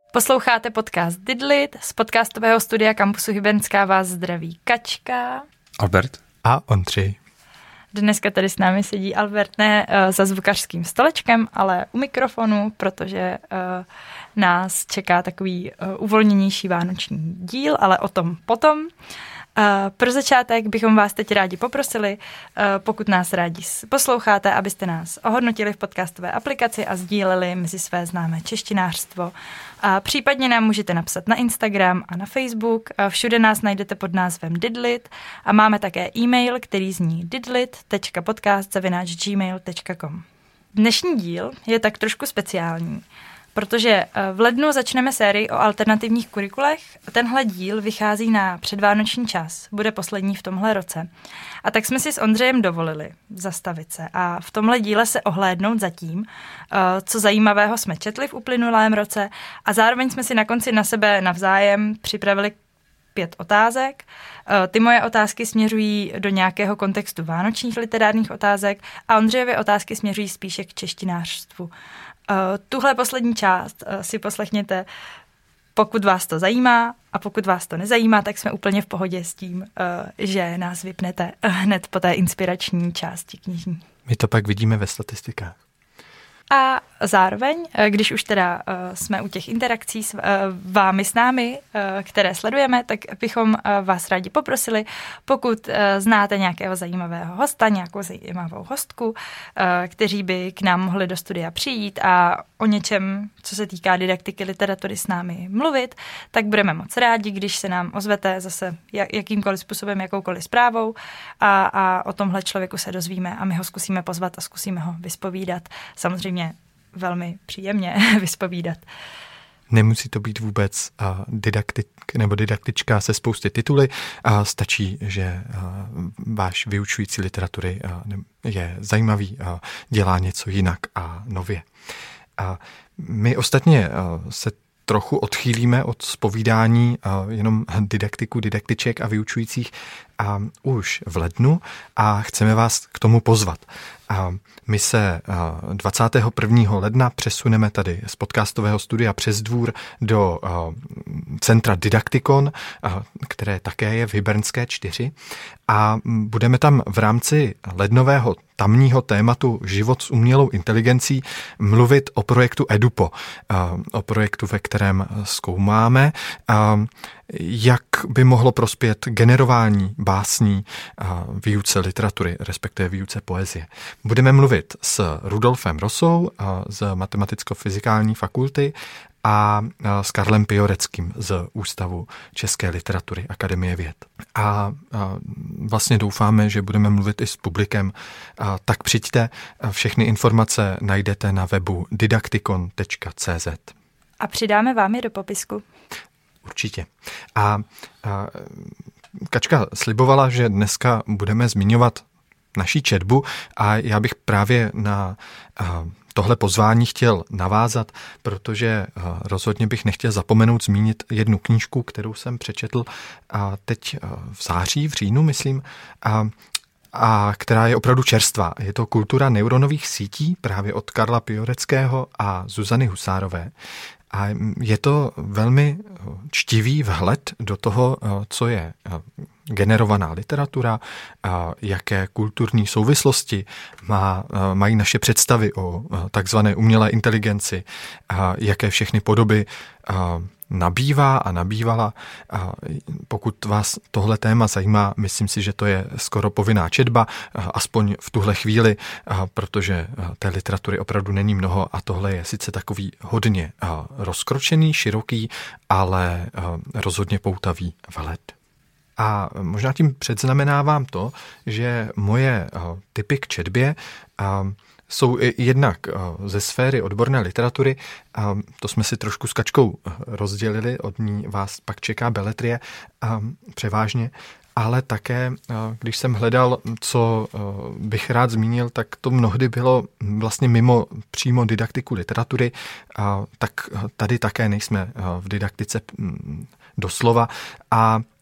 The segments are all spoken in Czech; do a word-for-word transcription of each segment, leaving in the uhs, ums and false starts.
Posloucháte podcast Didlit, z podcastového studia Kampusu Hybernská vás zdraví Kačka, Albert a Ondřej. Dneska tady s námi sedí Albert ne uh, za zvukařským stolečkem, ale u mikrofonu, protože uh, nás čeká takový uh, uvolněnější vánoční díl, ale o tom potom. Uh, pro začátek bychom vás teď rádi poprosili, uh, pokud nás rádi posloucháte, abyste nás ohodnotili v podcastové aplikaci a sdíleli mezi své známé češtinářstvo. A případně nám můžete napsat na Instagram a na Facebook. A všude nás najdete pod názvem Didlit a máme také e-mail, který zní didlit tečka podcast zavináč gmail tečka com. Dnešní díl je tak trošku speciální, protože v lednu začneme sérii o alternativních kurikulech. Tenhle díl vychází na předvánoční čas, bude poslední v tomhle roce. A tak jsme si s Ondřejem dovolili zastavit se a v tomhle díle se ohlédnout za tím, co zajímavého jsme četli v uplynulém roce a zároveň jsme si na konci na sebe navzájem připravili pět otázek. Ty moje otázky směřují do nějakého kontextu vánočních literárních otázek a Ondřejovy otázky směřují spíše k češtinářstvu. Tuhle poslední část si poslechněte, pokud vás to zajímá, a pokud vás to nezajímá, tak jsme úplně v pohodě s tím, že nás vypnete hned po té inspirační části knižní. My to pak vidíme ve statistikách. A zároveň, když už teda jsme u těch interakcí s vámi s námi, které sledujeme, tak bychom vás rádi poprosili, pokud znáte nějakého zajímavého hosta, nějakou zajímavou hostku, kteří by k nám mohli do studia přijít a o něčem, co se týká didaktiky literatury, s námi mluvit, tak budeme moc rádi, když se nám ozvete zase jakýmkoliv způsobem, jakoukoliv zprávou a, a o tomhle člověku se dozvíme a my ho zkusíme pozvat a zkusíme ho vyspovídat. Samozřejmě velmi příjemně vyspovídat. Nemusí to být vůbec uh, didaktik nebo didaktička se spousty tituly. Uh, stačí, že uh, váš vyučující literatury uh, je zajímavý, uh, dělá něco jinak a nově. Uh, my ostatně uh, se trochu odchýlíme od zpovídání uh, jenom didaktiku, didaktiček a vyučujících uh, už v lednu a chceme vás k tomu pozvat. Uh, my se uh, dvacátého prvního ledna přesuneme tady z podcastového studia přes dvůr do uh, centra Didaktikon, uh, které také je v Hybernské čtyři a budeme tam v rámci lednového tamního tématu Život s umělou inteligencí mluvit o projektu EduPo, uh, o projektu, ve kterém zkoumáme, uh, jak by mohlo prospět generování básní a výuce literatury, respektive výuce poezie. Budeme mluvit s Rudolfem Rosou z Matematicko-fyzikální fakulty a s Karlem Pioreckým z Ústavu české literatury Akademie věd. A vlastně doufáme, že budeme mluvit i s publikem. Tak přijďte, všechny informace najdete na webu didaktikon tečka cé zet. A přidáme vám je do popisku. Určitě. A, a Kačka slibovala, že dneska budeme zmiňovat naší četbu a já bych právě na a, tohle pozvání chtěl navázat, protože a, rozhodně bych nechtěl zapomenout zmínit jednu knížku, kterou jsem přečetl a teď a, v září, v říjnu, myslím, a a která je opravdu čerstvá. Je to Kultura neuronových sítí právě od Karla Pioreckého a Zuzany Husárové. A je to velmi čtivý vhled do toho, co je generovaná literatura, jaké kulturní souvislosti má, mají naše představy o takzvané umělé inteligenci, jaké všechny podoby nabývá a nabývala. A pokud vás tohle téma zajímá, myslím si, že to je skoro povinná četba, aspoň v tuhle chvíli, protože té literatury opravdu není mnoho a tohle je sice takový hodně rozkročený, široký, ale rozhodně poutavý vhled. A možná tím předznamenávám to, že moje tipy k četbě jsou jednak ze sféry odborné literatury, a to jsme si trošku s Kačkou rozdělili, od ní vás pak čeká beletrie převážně, ale také, když jsem hledal, co bych rád zmínil, tak to mnohdy bylo vlastně mimo přímo didaktiku literatury, tak tady také nejsme v didaktice doslova a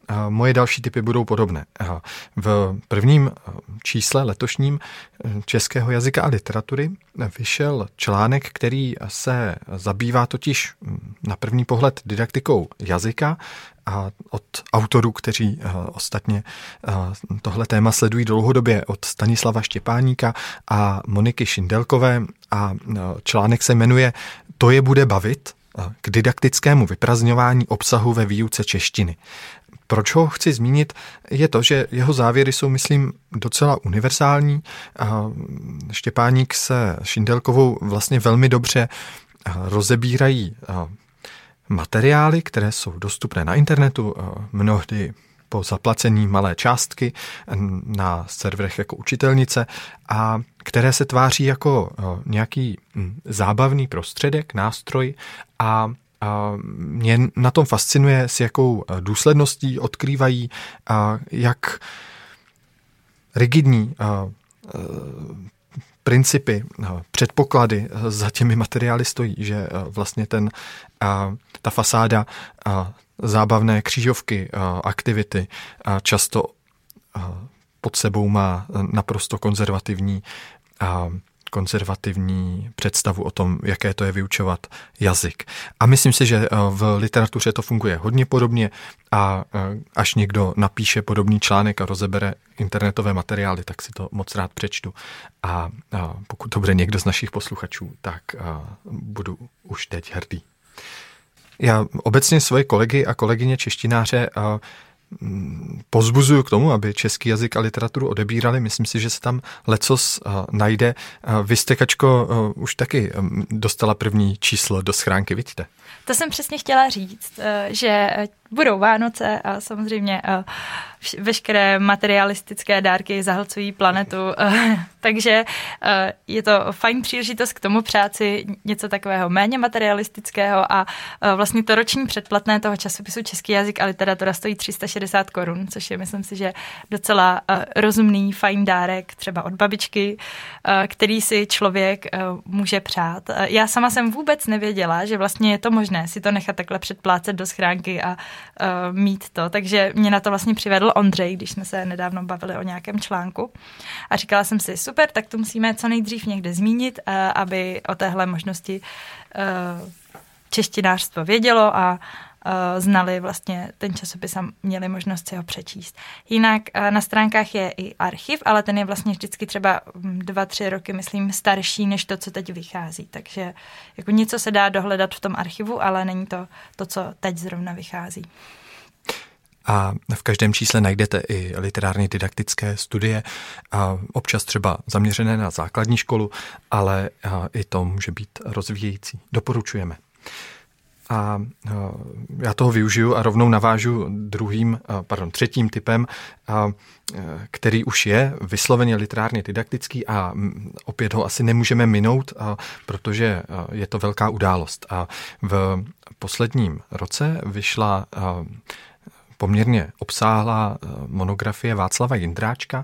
moje další tipy budou podobné. V prvním čísle letošním Českého jazyka a literatury vyšel článek, který se zabývá totiž na první pohled didaktikou jazyka a od autorů, kteří ostatně tohle téma sledují dlouhodobě, od Stanislava Štěpáníka a Moniky Šindelkové, a článek se jmenuje To je bude bavit k didaktickému vyprazňování obsahu ve výuce češtiny. Proč ho chci zmínit, je to, že jeho závěry jsou, myslím, docela univerzální. Štěpáník se Šindelkovou vlastně velmi dobře rozebírají materiály, které jsou dostupné na internetu, mnohdy po zaplacení malé částky na serverech jako učitelnice, a které se tváří jako nějaký zábavný prostředek, nástroj, a A mě na tom fascinuje, s jakou důsledností odkrývají, jak rigidní principy, předpoklady za těmi materiály stojí, že vlastně ten, ta fasáda zábavné křížovky, aktivity často pod sebou má naprosto konzervativní konzervativní představu o tom, jaké to je vyučovat jazyk. A myslím si, že v literatuře to funguje hodně podobně, a až někdo napíše podobný článek a rozebere internetové materiály, tak si to moc rád přečtu. A pokud to bude někdo z našich posluchačů, tak budu už teď hrdý. Já obecně svoje kolegy a kolegyně češtináře pozbuzuju k tomu, aby český jazyk a literaturu odebírali. Myslím si, že se tam lecos najde. Vy jste, Kačko, už taky dostala první číslo do schránky, vidíte? To jsem přesně chtěla říct, že budou Vánoce a samozřejmě veškeré materialistické dárky zahlcují planetu, takže je to fajn příležitost k tomu přát si něco takového méně materialistického, a vlastně to roční předplatné toho časopisu Český jazyk a literatura stojí tři sta šedesát korun, což je, myslím si, že docela rozumný, fajn dárek třeba od babičky, který si člověk může přát. Já sama jsem vůbec nevěděla, že vlastně je to možné si to nechat takhle předplácet do schránky a uh, mít to, takže mě na to vlastně přivedl Ondřej, když jsme se nedávno bavili o nějakém článku, a říkala jsem si, super, tak to musíme co nejdřív někde zmínit, uh, aby o téhle možnosti uh, češtinářstvo vědělo a uh, znali vlastně ten časopis a měli možnost si ho přečíst. Jinak uh, na stránkách je i archiv, ale ten je vlastně vždycky třeba dva, tři roky, myslím, starší než to, co teď vychází. Takže jako něco se dá dohledat v tom archivu, ale není to to, co teď zrovna vychází. A v každém čísle najdete i literárně didaktické studie, a občas třeba zaměřené na základní školu, ale i to může být rozvíjející. Doporučujeme. A já toho využiju a rovnou navážu druhým, pardon, třetím typem, který už je vysloveně literárně didaktický, a opět ho asi nemůžeme minout, protože je to velká událost. A v posledním roce vyšla poměrně obsáhlá monografie Václava Jindráčka,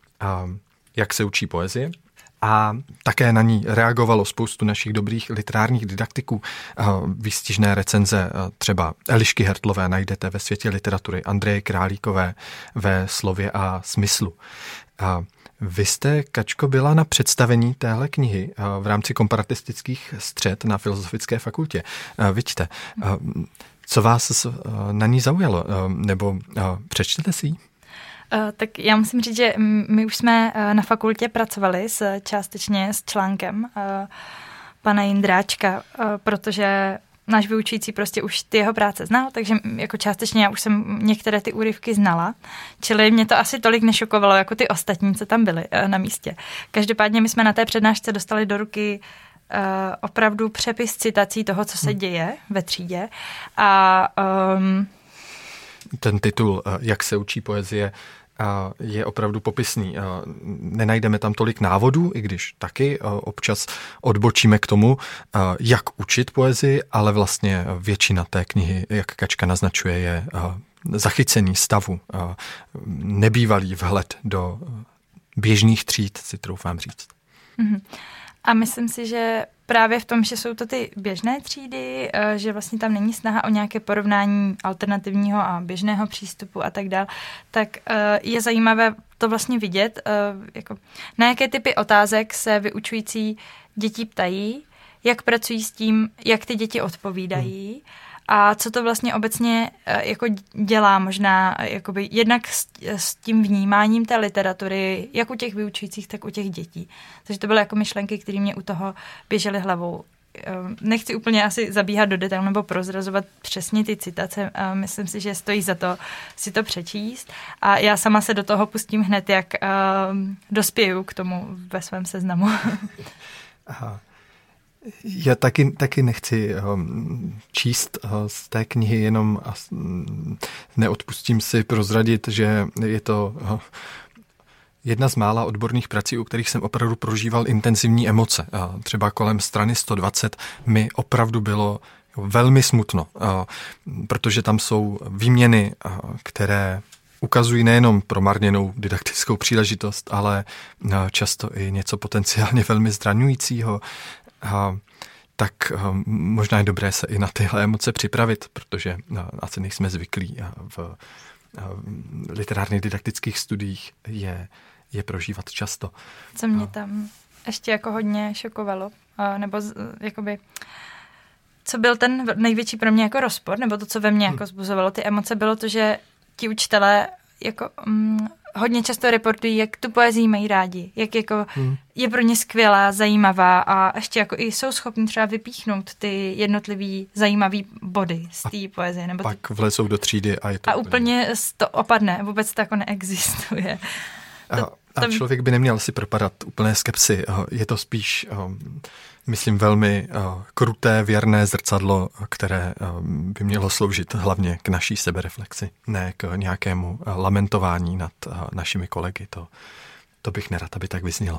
Jak se učí poezie. A také na ní reagovalo spoustu našich dobrých literárních didaktiků. Výstižné recenze třeba Elišky Hertlové najdete ve Světě literatury, Andreje Králíkové ve Slově a smyslu. A vy jste, Kačko, byla na představení téhle knihy v rámci komparatistických střed na Filozofické fakultě. Vidíte, co vás na ní zaujalo? Nebo přečtete si ji? Tak já musím říct, že my už jsme na fakultě pracovali s, částečně s článkem pana Jindráčka, protože náš vyučující prostě už ty jeho práce znal, takže jako částečně já už jsem některé ty úryvky znala, čili mě to asi tolik nešokovalo jako ty ostatní, co tam byly na místě. Každopádně my jsme na té přednášce dostali do ruky uh, opravdu přepis citací toho, co se děje ve třídě, a um, ten titul Jak se učí poezie je opravdu popisný. Nenajdeme tam tolik návodů, i když taky občas odbočíme k tomu, jak učit poezii, ale vlastně většina té knihy, jak Kačka naznačuje, je zachycený stavu, nebývalý vhled do běžných tříd, si troufám říct. Mm-hmm. A myslím si, že právě v tom, že jsou to ty běžné třídy, že vlastně tam není snaha o nějaké porovnání alternativního a běžného přístupu a tak dál, tak je zajímavé to vlastně vidět, jako na jaké typy otázek se vyučující děti ptají, jak pracují s tím, jak ty děti odpovídají, hmm. a co to vlastně obecně jako dělá možná jakoby jednak s, s tím vnímáním té literatury, jak u těch vyučujících, tak u těch dětí. Takže to byly jako myšlenky, které mě u toho běžely hlavou. Nechci úplně asi zabíhat do detailu nebo prozrazovat přesně ty citace. Myslím si, že stojí za to si to přečíst. A já sama se do toho pustím hned, jak dospěju k tomu ve svém seznamu. Aha. Já taky, taky nechci um, číst uh, z té knihy, jenom uh, neodpustím si prozradit, že je to uh, jedna z mála odborných prací, u kterých jsem opravdu prožíval intenzivní emoce. Uh, třeba kolem strany sto dvacet mi opravdu bylo velmi smutno, uh, protože tam jsou výměny, uh, které ukazují nejenom promarněnou didaktickou příležitost, ale uh, často i něco potenciálně velmi zraňujícího. A, tak a, možná je dobré se i na tyhle emoce připravit, protože a, asi nejsme zvyklí a v, a, v literárních didaktických studiích je, je prožívat často. Co mě tam ještě jako hodně šokovalo, a, nebo z, jakoby, co byl ten největší pro mě jako rozpor, nebo to, co ve mně jako zbuzovalo ty emoce, bylo to, že ti učitelé jako... Mm, hodně často reportují, jak tu poezii mají rádi, jak jako hmm. je pro ně skvělá, zajímavá a ještě jako i jsou schopni třeba vypíchnout ty jednotlivý zajímavý body z té poezie. Nebo pak ty... vlezou do třídy a je to... A úplně to opadne, vůbec to jako neexistuje. To, a, a člověk by neměl si propadat úplné skepsy. Je to spíš, myslím, velmi kruté, věrné zrcadlo, které by mělo sloužit hlavně k naší sebereflexi, ne k nějakému lamentování nad našimi kolegy. To, to bych nerad, aby tak vyznělo.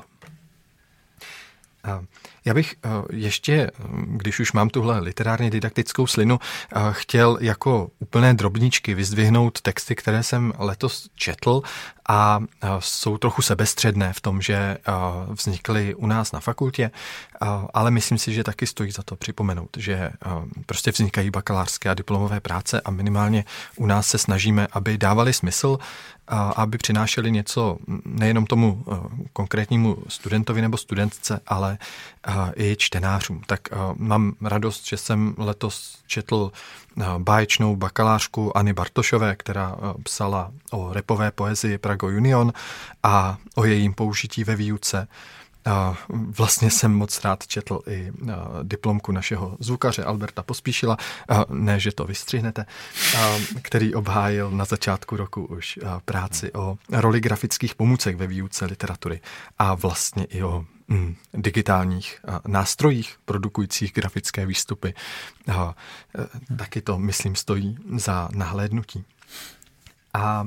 Já bych ještě, když už mám tuhle literárně didaktickou slinu, chtěl jako úplné drobníčky vyzdvihnout texty, které jsem letos četl a jsou trochu sebestředné v tom, že vznikly u nás na fakultě, ale myslím si, že taky stojí za to připomenout, že prostě vznikají bakalářské a diplomové práce a minimálně u nás se snažíme, aby dávali smysl, aby přinášeli něco nejenom tomu konkrétnímu studentovi nebo studentce, ale i čtenářům. Tak mám radost, že jsem letos četl báječnou bakalářku Anny Bartošové, která psala o rapové poezii Prago Union a o jejím použití ve výuce. Vlastně jsem moc rád četl i diplomku našeho zvukaře Alberta Pospíšila, ne, že to vystřihnete, který obhájil na začátku roku už práci o roli grafických pomůcek ve výuce literatury a vlastně i o mm, digitálních nástrojích produkujících grafické výstupy. Taky to, myslím, stojí za nahlédnutí. A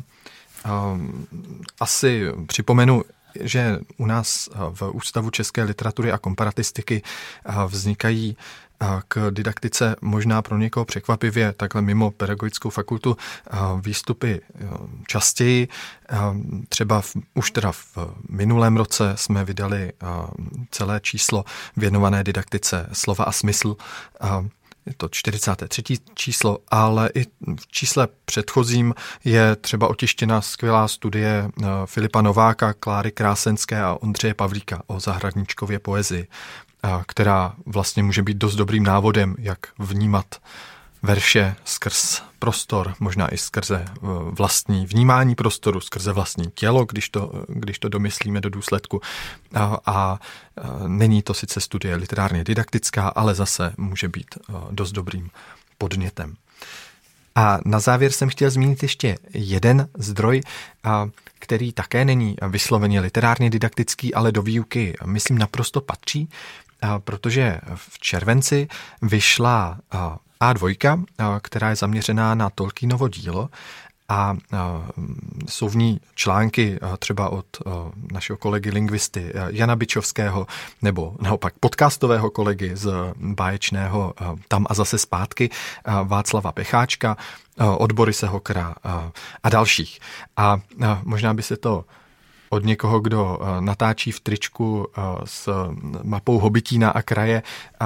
asi připomenu, že u nás v Ústavu české literatury a komparatistiky vznikají k didaktice možná pro někoho překvapivě takhle mimo pedagogickou fakultu výstupy častěji. Třeba v, už teda v minulém roce jsme vydali celé číslo věnované didaktice slova a smysl. Je to čtyřicáté třetí číslo, ale i v čísle předchozím je třeba otištěna skvělá studie Filipa Nováka, Kláry Krásenské a Ondřeje Pavlíka o zahradníčkově poezii, která vlastně může být dost dobrým návodem, jak vnímat verše skrz prostor, možná i skrze vlastní vnímání prostoru, skrze vlastní tělo, když to, když to domyslíme do důsledku. A, a není to sice studie literárně didaktická, ale zase může být dost dobrým podnětem. A na závěr jsem chtěl zmínit ještě jeden zdroj, který také není vysloveně literárně didaktický, ale do výuky, myslím, naprosto patří, protože v červenci vyšla á dva, která je zaměřená na Tolkienovo dílo a jsou v ní články třeba od našeho kolegy lingvisty Jana Bičovského nebo naopak podcastového kolegy z báječného Tam a zase zpátky Václava Pecháčka, od Borise Hokera a dalších. A možná by se to od někoho, kdo natáčí v tričku s mapou Hobitína a kraje,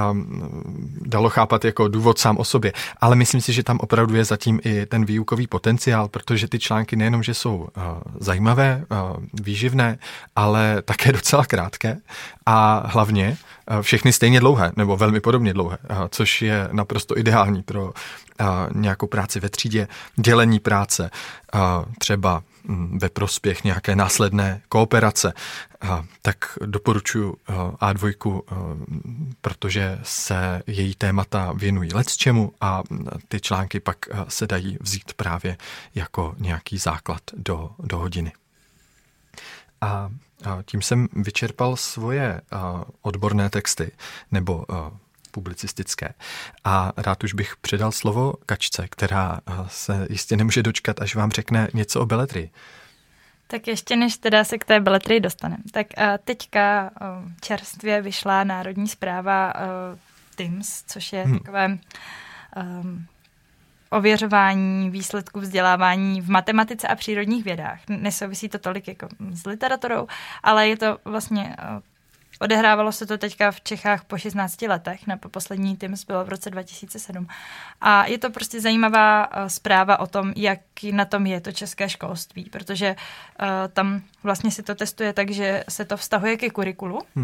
dalo chápat jako důvod sám o sobě. Ale myslím si, že tam opravdu je zatím i ten výukový potenciál, protože ty články nejenom, že jsou zajímavé, výživné, ale také docela krátké a hlavně všechny stejně dlouhé, nebo velmi podobně dlouhé, což je naprosto ideální pro nějakou práci ve třídě, dělení práce, třeba ve prospěch nějaké následné kooperace, tak doporučuji á dva, protože se její témata věnují lecčemu a ty články pak se dají vzít právě jako nějaký základ do, do hodiny. A tím jsem vyčerpal svoje odborné texty, nebo publicistické. A rád už bych předal slovo Kačce, která se jistě nemůže dočkat, až vám řekne něco o beletrii. Tak ještě než teda se k té beletrii dostaneme. Tak teďka čerstvě vyšla národní zpráva T I M S, což je hmm. takové um, ověřování výsledků vzdělávání v matematice a přírodních vědách. Nesouvisí to tolik jako s literaturou, ale je to vlastně odehrávalo se to teďka v Čechách po šestnácti letech, nebo poslední T I M S bylo v roce dva tisíce sedm. A je to prostě zajímavá zpráva o tom, jak na tom je to české školství, protože uh, tam vlastně se to testuje tak, že se to vztahuje ke kurikulu, hm. uh,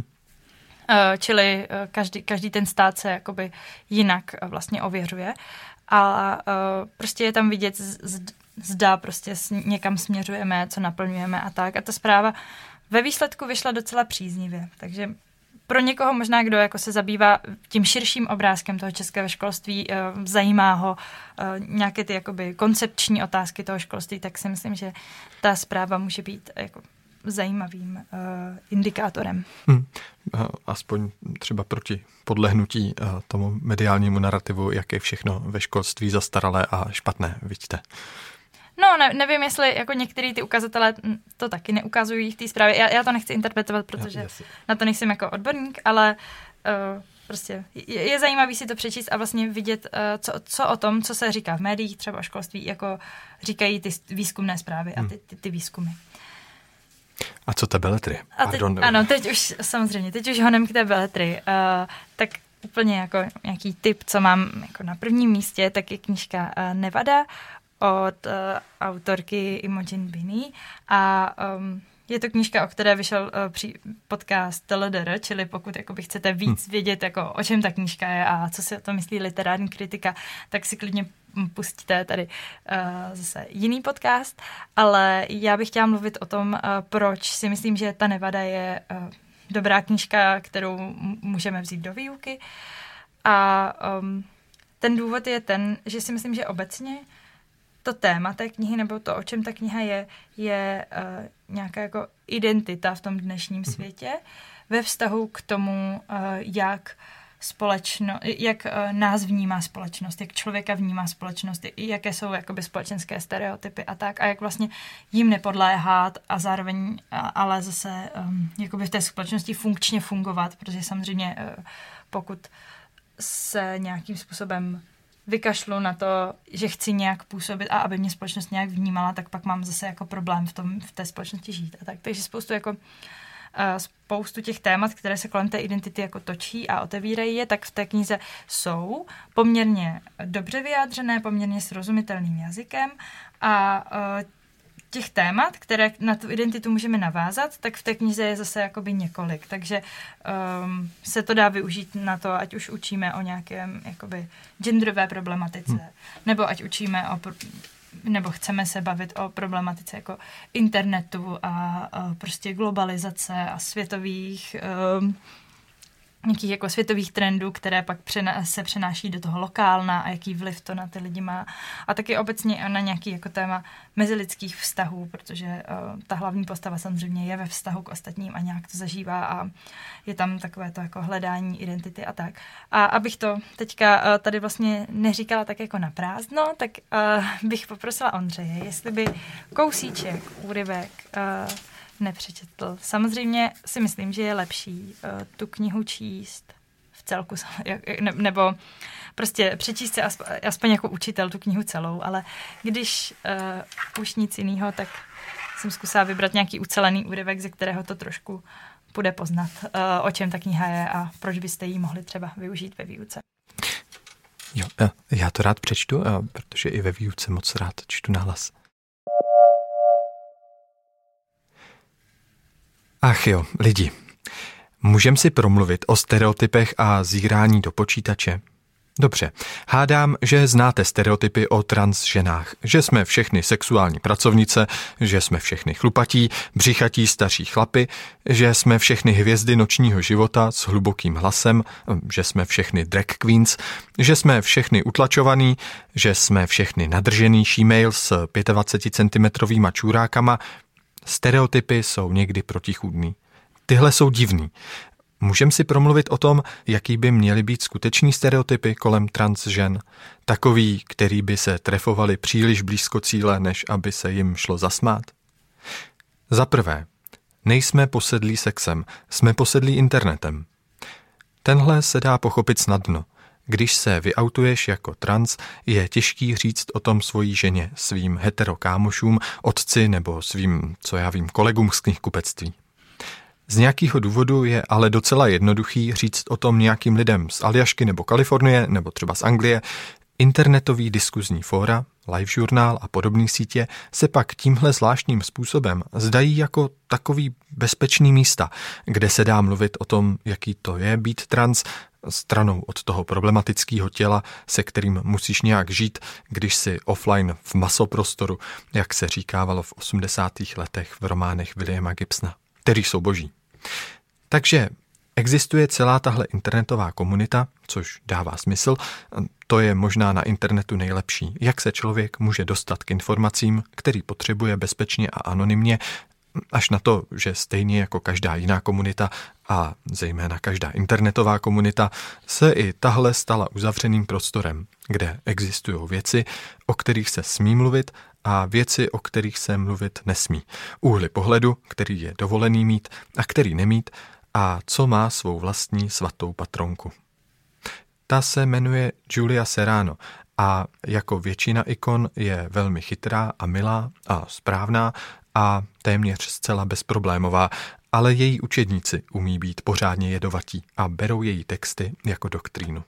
čili uh, každý, každý ten stát se jakoby jinak uh, vlastně ověřuje. A uh, prostě je tam vidět, zda prostě někam směřujeme, co naplňujeme a tak. A ta zpráva ve výsledku vyšla docela příznivě, takže pro někoho možná, kdo jako se zabývá tím širším obrázkem toho českého školství, zajímá ho nějaké ty jakoby koncepční otázky toho školství, tak si myslím, že ta zpráva může být jako zajímavým uh, indikátorem. Hmm. Aspoň třeba proti podlehnutí uh, tomu mediálnímu narrativu, jak je všechno ve školství zastaralé a špatné, vidíte. No, ne, nevím, jestli jako některý ty ukazatele to taky neukazují v té zprávě. Já, já to nechci interpretovat, protože ja, na to nejsem jako odborník, ale uh, prostě je, je zajímavý si to přečíst a vlastně vidět, uh, co, co o tom, co se říká v médiích, třeba o školství, jako říkají ty výzkumné zprávy a ty, ty, ty výzkumy. A co ta beletrie? A teď, ano, teď už samozřejmě, teď už honem k té beletrii. Uh, tak úplně jako nějaký tip, co mám jako na prvním místě, tak je knížka uh, Nevada od uh, autorky Imogen Binnie a um, je to knížka, o které vyšel uh, při podcast T L D R, čili pokud jakoby chcete víc hmm. vědět, jako, o čem ta knížka je a co si o tom myslí literární kritika, tak si klidně pustíte tady uh, zase jiný podcast, ale já bych chtěla mluvit o tom, uh, proč si myslím, že ta Nevada je uh, dobrá knížka, kterou m- můžeme vzít do výuky a um, ten důvod je ten, že si myslím, že obecně to téma té knihy, nebo to, o čem ta kniha je, je uh, nějaká jako identita v tom dnešním světě ve vztahu k tomu, uh, jak společno, jak uh, nás vnímá společnost, jak člověka vnímá společnost, jaké jsou jakoby společenské stereotypy a tak, a jak vlastně jim nepodléhat a zároveň, a, ale zase um, jakoby v té společnosti funkčně fungovat, protože samozřejmě uh, pokud se nějakým způsobem vykašlu na to, že chci nějak působit a aby mě společnost nějak vnímala, tak pak mám zase jako problém v tom, v té společnosti žít. A tak. Takže spoustu jako uh, spoustu těch témat, které se kolem té identity jako točí a otevírají je, tak v té knize jsou poměrně dobře vyjádřené, poměrně srozumitelným jazykem a uh, těch témat, které na tu identitu můžeme navázat, tak v té knize je zase jakoby několik. Takže um, se to dá využít na to, ať už učíme o nějakém jakoby genderové problematice, hmm. nebo ať učíme o, nebo chceme se bavit o problematice jako internetu a, a prostě globalizace a světových um, nějakých jako světových trendů, které pak přena- se přenáší do toho lokálna a jaký vliv to na ty lidi má. A taky obecně na nějaký jako téma mezilidských vztahů, protože uh, ta hlavní postava samozřejmě je ve vztahu k ostatním a nějak to zažívá a je tam takové to jako hledání identity a tak. A abych to teďka uh, tady vlastně neříkala tak jako na prázdno, tak uh, bych poprosila Ondřeje, jestli by kousíček, úryvek uh, nepřečetl. Samozřejmě si myslím, že je lepší uh, tu knihu číst v celku, ne, nebo prostě přečíst si aspoň, aspoň jako učitel tu knihu celou, ale když uh, už nic jiného, tak jsem zkusila vybrat nějaký ucelený úryvek, ze kterého to trošku bude poznat, o čem ta kniha je a proč byste ji mohli třeba využít ve výuce. Jo, já to rád přečtu, protože i ve výuce moc rád čtu nahlas. Ach jo, lidi, můžeme si promluvit o stereotypech a zírání do počítače? Dobře, hádám, že znáte stereotypy o trans ženách, že jsme všechny sexuální pracovnice, že jsme všechny chlupatí, břichatí staří chlapy, že jsme všechny hvězdy nočního života s hlubokým hlasem, že jsme všechny drag queens, že jsme všechny utlačovaný, že jsme všechny nadržený she-male s dvacet pět centimetrovýma čůrákama. Stereotypy jsou někdy protichůdný. Tyhle jsou divný. Můžeme si promluvit o tom, jaký by měly být skuteční stereotypy kolem trans žen, takový, který by se trefovali příliš blízko cíle, než aby se jim šlo zasmát? Za prvé, nejsme posedlí sexem, jsme posedlí internetem. Tenhle se dá pochopit snadno. Když se vyautuješ jako trans, je těžký říct o tom svojí ženě, svým hetero kámošům, otci nebo svým, co já vím, kolegům z knihkupectví. Z nějakého důvodu je ale docela jednoduchý říct o tom nějakým lidem z Aljašky nebo Kalifornie nebo třeba z Anglie. Internetový diskuzní fóra, live žurnál a podobné sítě se pak tímhle zvláštním způsobem zdají jako takový bezpečný místa, kde se dá mluvit o tom, jaký to je být trans, stranou od toho problematického těla, se kterým musíš nějak žít, když si offline v masoprostoru, jak se říkávalo v osmdesátých letech v románech Williama Gibsona, který jsou boží. Takže existuje celá tahle internetová komunita, což dává smysl, to je možná na internetu nejlepší, jak se člověk může dostat k informacím, který potřebuje bezpečně a anonymně, až na to, že stejně jako každá jiná komunita a zejména každá internetová komunita se i tahle stala uzavřeným prostorem, kde existují věci, o kterých se smí mluvit a věci, o kterých se mluvit nesmí. Úhly pohledu, který je dovolený mít a který nemít a co má svou vlastní svatou patronku. Ta se jmenuje Julia Serrano a jako většina ikon je velmi chytrá a milá a správná a téměř zcela bezproblémová, ale její učedníci umí být pořádně jedovatí a berou její texty jako doktrínu.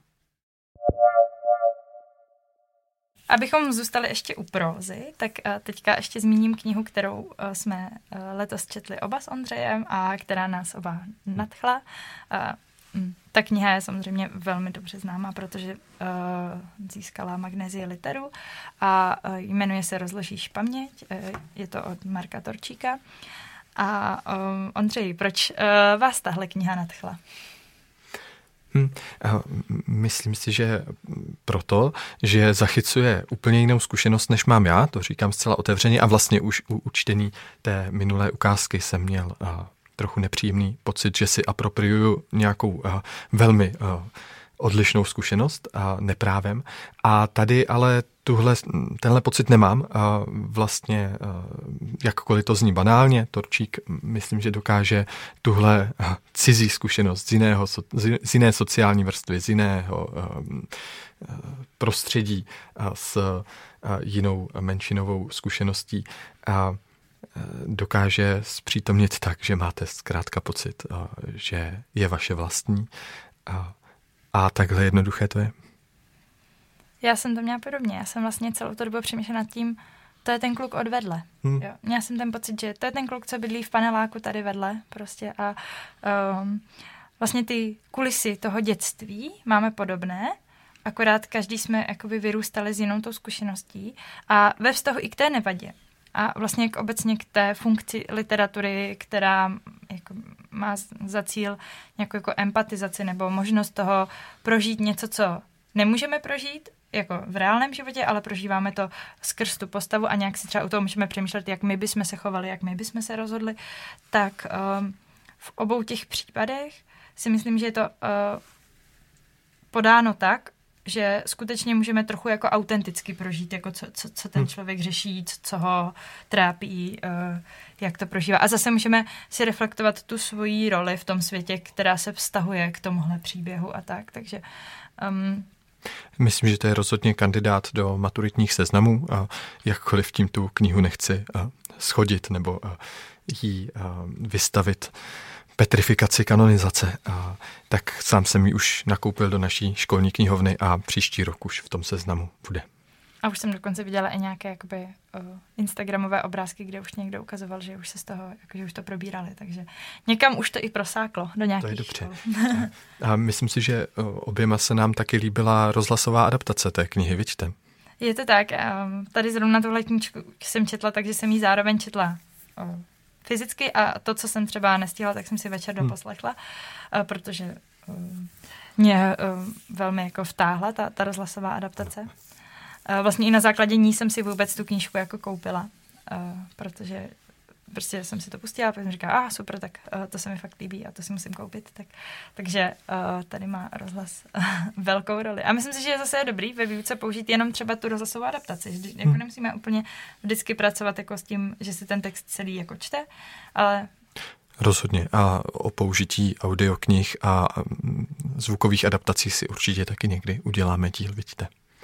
Abychom zůstali ještě u prózy, tak teďka ještě zmíním knihu, kterou jsme letos četli oba s Ondřejem a která nás oba nadchla. Ta kniha je samozřejmě velmi dobře známá, protože získala Magnézii literu a jmenuje se Rozložíš paměť, je to od Marka Torčíka. A Ondřej, proč vás tahle kniha nadchla? Hmm, myslím si, že proto, že zachycuje úplně jinou zkušenost, než mám já, to říkám zcela otevřeně a vlastně už u učtení té minulé ukázky jsem měl trochu nepříjemný pocit, že si apropriuju nějakou velmi odlišnou zkušenost a neprávem. A tady ale tuhle, tenhle pocit nemám. A vlastně, jakkoliv to zní banálně, Torčík myslím, že dokáže tuhle cizí zkušenost z, jiného, z jiné sociální vrstvy, z jiného prostředí s jinou menšinovou zkušeností a dokáže zpřítomnit tak, že máte zkrátka pocit, že je vaše vlastní. A A takhle jednoduché to je. Já jsem to měla podobně. Já jsem vlastně celou tu dobu přemýšlela nad tím, to je ten kluk od vedle. Hmm. Jo. Měla jsem ten pocit, že to je ten kluk, co bydlí v paneláku tady vedle. Prostě a um, vlastně ty kulisy toho dětství máme podobné, akorát každý jsme jakoby vyrůstali s jinou tou zkušeností a ve vztahu i k té nevadě. A vlastně k obecně k té funkci literatury, která jako má za cíl nějakou jako empatizaci nebo možnost toho prožít něco, co nemůžeme prožít jako v reálném životě, ale prožíváme to skrz tu postavu a nějak si třeba u toho můžeme přemýšlet, jak my bychom se chovali, jak my bychom se rozhodli. Tak um, v obou těch případech si myslím, že je to uh, podáno tak, že skutečně můžeme trochu jako autenticky prožít, jako co, co, co ten člověk řeší, co, co ho trápí, uh, jak to prožívá. A zase můžeme si reflektovat tu svoji roli v tom světě, která se vztahuje k tomuhle příběhu a tak. Takže um, Myslím, že to je rozhodně kandidát do maturitních seznamů, a jakkoliv tím tu knihu nechci schodit nebo jí vystavit petrifikaci kanonizace, tak sám jsem ji už nakoupil do naší školní knihovny a příští rok už v tom seznamu bude. A už jsem dokonce viděla i nějaké jakoby, uh, instagramové obrázky, kde už někdo ukazoval, že už se z toho, jako, že už to probírali, takže někam už to i prosáklo do nějakých. To je dobře. A myslím si, že oběma se nám taky líbila rozhlasová adaptace té knihy, vidíte? Je to tak. Um, tady zrovna tuhle knížku jsem četla, takže jsem ji zároveň četla uh, fyzicky a to, co jsem třeba nestihla, tak jsem si večer doposlechla, uh, protože uh, mě uh, velmi jako vtáhla ta, ta rozhlasová adaptace. Vlastně i na základě ní jsem si vůbec tu knížku jako koupila, protože prostě jsem si to pustila a pak jsem říkala, ah, super, tak to se mi fakt líbí a to si musím koupit. Tak, takže tady má rozhlas velkou roli. A myslím si, že je zase dobrý ve výuce použít jenom třeba tu rozhlasovou adaptaci. Že jako nemusíme úplně vždycky pracovat jako s tím, že si ten text celý jako čte, ale... Rozhodně. A o použití audioknih a zvukových adaptací si určitě taky někdy uděláme díl, vidíte.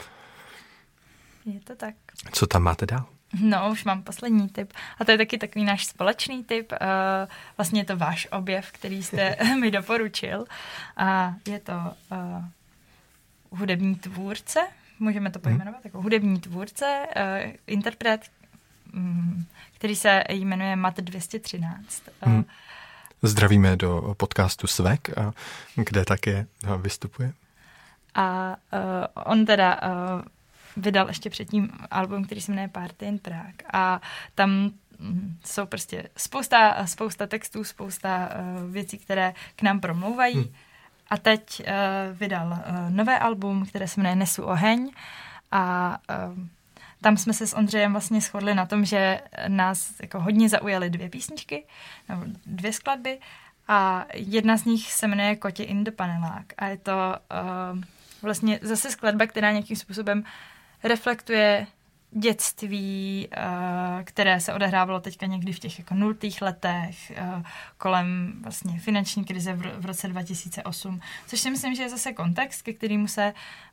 Je to tak. Co tam máte dál? No, už mám poslední tip. A to je taky takový náš společný tip. Vlastně je to váš objev, který jste mi doporučil. A je to uh, hudební tvůrce, můžeme to pojmenovat jako hudební tvůrce, uh, interpret, um, který se jmenuje Mat dvě stě třináct. Hmm. Zdravíme do podcastu Svek, kde také vystupuje. A uh, on teda... Uh, vydal ještě předtím album, který se jmenuje Party in Prague. A tam jsou prostě spousta, spousta textů, spousta uh, věcí, které k nám promlouvají. Hmm. A teď uh, vydal uh, nové album, které se jmenuje Nesu oheň. A uh, tam jsme se s Ondřejem vlastně shodli na tom, že nás jako hodně zaujaly dvě písničky, nebo dvě skladby. A jedna z nich se jmenuje Kotě in the panelák. A je to uh, vlastně zase skladba, která nějakým způsobem reflektuje dětství, které se odehrávalo teďka někdy v těch jako nultých letech, kolem vlastně finanční krize v roce dva tisíce osm, což si myslím, že je zase kontext, ke kterému se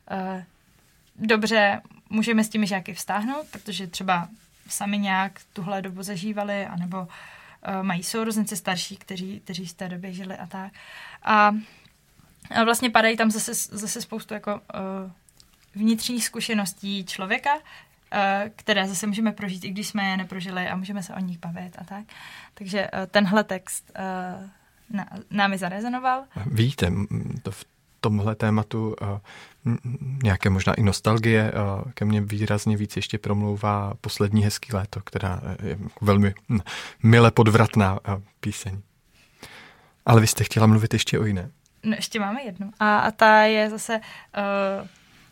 dobře můžeme s těmi žáky vztáhnout, protože třeba sami nějak tuhle dobu zažívali, anebo mají sourozence starší, kteří, kteří z té doby žili a tak. A vlastně padají tam zase, zase spoustu jako vnitřních zkušeností člověka, které zase můžeme prožít, i když jsme je neprožili a můžeme se o nich bavit a tak. Takže tenhle text námi zarezonoval. Víte, to v tomhle tématu nějaké možná i nostalgie ke mně výrazně víc ještě promlouvá Poslední hezký léto, která je velmi mile podvratná píseň. Ale vy jste chtěla mluvit ještě o jiné. No, ještě máme jednu. A, a ta je zase... Uh,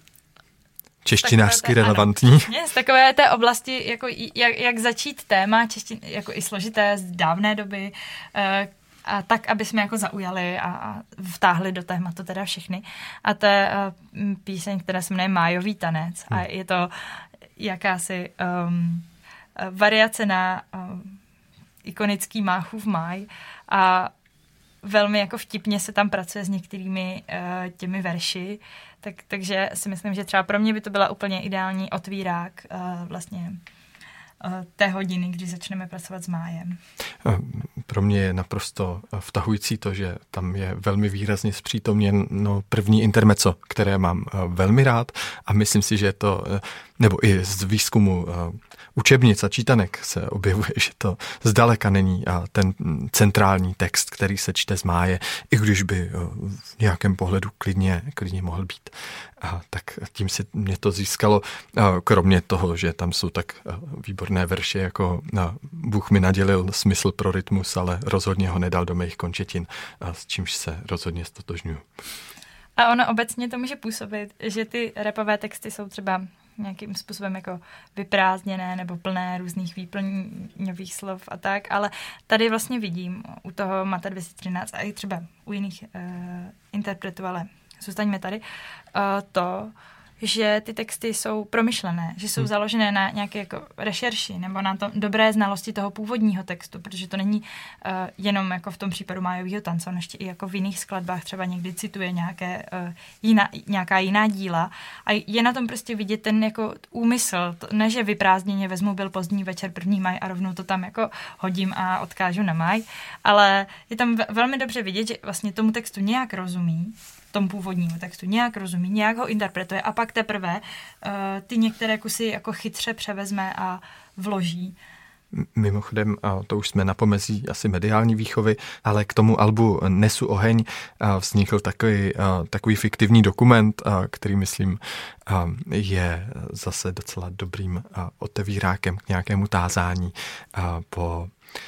češtinářsky relevantní. Ano, z takové té oblasti, jako jak, jak začít téma, češtin, jako i složité z dávné doby, uh, a tak, aby jsme jako zaujali a, a vtáhli do tématu teda všechny. A to je uh, píseň, která se jmenuje Májový tanec. Hmm. A je to jakási um, variace na um, ikonický Máchův máj. A velmi jako vtipně se tam pracuje s některými uh, těmi verši, tak, takže si myslím, že třeba pro mě by to byla úplně ideální otvírák uh, vlastně uh, té hodiny, kdy začneme pracovat s májem. Pro mě je naprosto vtahující to, že tam je velmi výrazně zpřítomněno první intermezzo, které mám velmi rád a myslím si, že je to, nebo i z výzkumu učebnic a čítanek se objevuje, že to zdaleka není ten centrální text, který se čte z máje, i když by v nějakém pohledu klidně, klidně mohl být. A tak tím si mě to získalo, kromě toho, že tam jsou tak výborné verše, jako Bůh mi nadělil smysl pro rytmus, ale rozhodně ho nedal do mých končetin, s čímž se rozhodně stotožňuju. A ono obecně to může působit, že ty rapové texty jsou třeba nějakým způsobem jako vyprázdněné nebo plné různých výplňových slov a tak, ale tady vlastně vidím u toho Mata dvě stě třináct a i třeba u jiných uh, interpretů, ale zůstaňme tady, uh, to, že ty texty jsou promyšlené, že jsou hmm. založené na nějaké jako rešerši nebo na to dobré znalosti toho původního textu, protože to není uh, jenom jako v tom případu Májovýho tance, on ještě i jako v jiných skladbách třeba někdy cituje nějaké, uh, jiná, nějaká jiná díla a je na tom prostě vidět ten jako úmysl, to, ne, že vyprázdněně vezmu byl pozdní večer první maj a rovnou to tam jako hodím a odkážu na maj, ale je tam velmi dobře vidět, že vlastně tomu textu nějak rozumí, tomu původnímu textu nějak rozumí, nějak ho interpretuje a pak teprve uh, ty některé kusy jako chytře převezme a vloží. Mimochodem, to už jsme na pomezí asi mediální výchovy, ale k tomu albu Nesu oheň vznikl takový, takový fiktivní dokument, který, myslím, je zase docela dobrým otevírákem k nějakému tázání po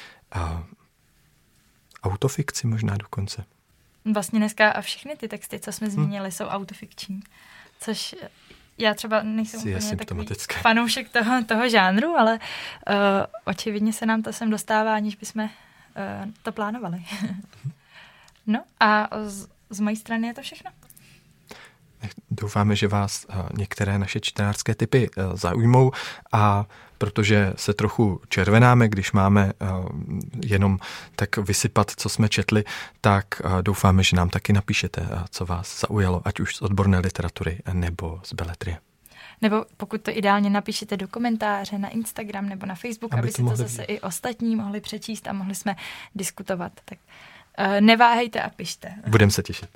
autofikci možná dokonce. Vlastně dneska a všechny ty texty, co jsme zmínili, hmm. jsou autofikční, což já třeba nejsem je úplně takový fanoušek toho, toho žánru, ale uh, očividně se nám to sem dostává, aniž bychom uh, to plánovali. No a z, z mojí strany je to všechno. Doufáme, že vás některé naše čtenářské tipy zaujmou a protože se trochu červenáme, když máme jenom tak vysypat, co jsme četli, tak doufáme, že nám taky napíšete, co vás zaujalo, ať už z odborné literatury nebo z beletrie. Nebo pokud to ideálně napíšete do komentáře na Instagram nebo na Facebook, aby, aby si to zase být. I ostatní mohli přečíst a mohli jsme diskutovat. Tak neváhejte a pište. Budeme se těšit.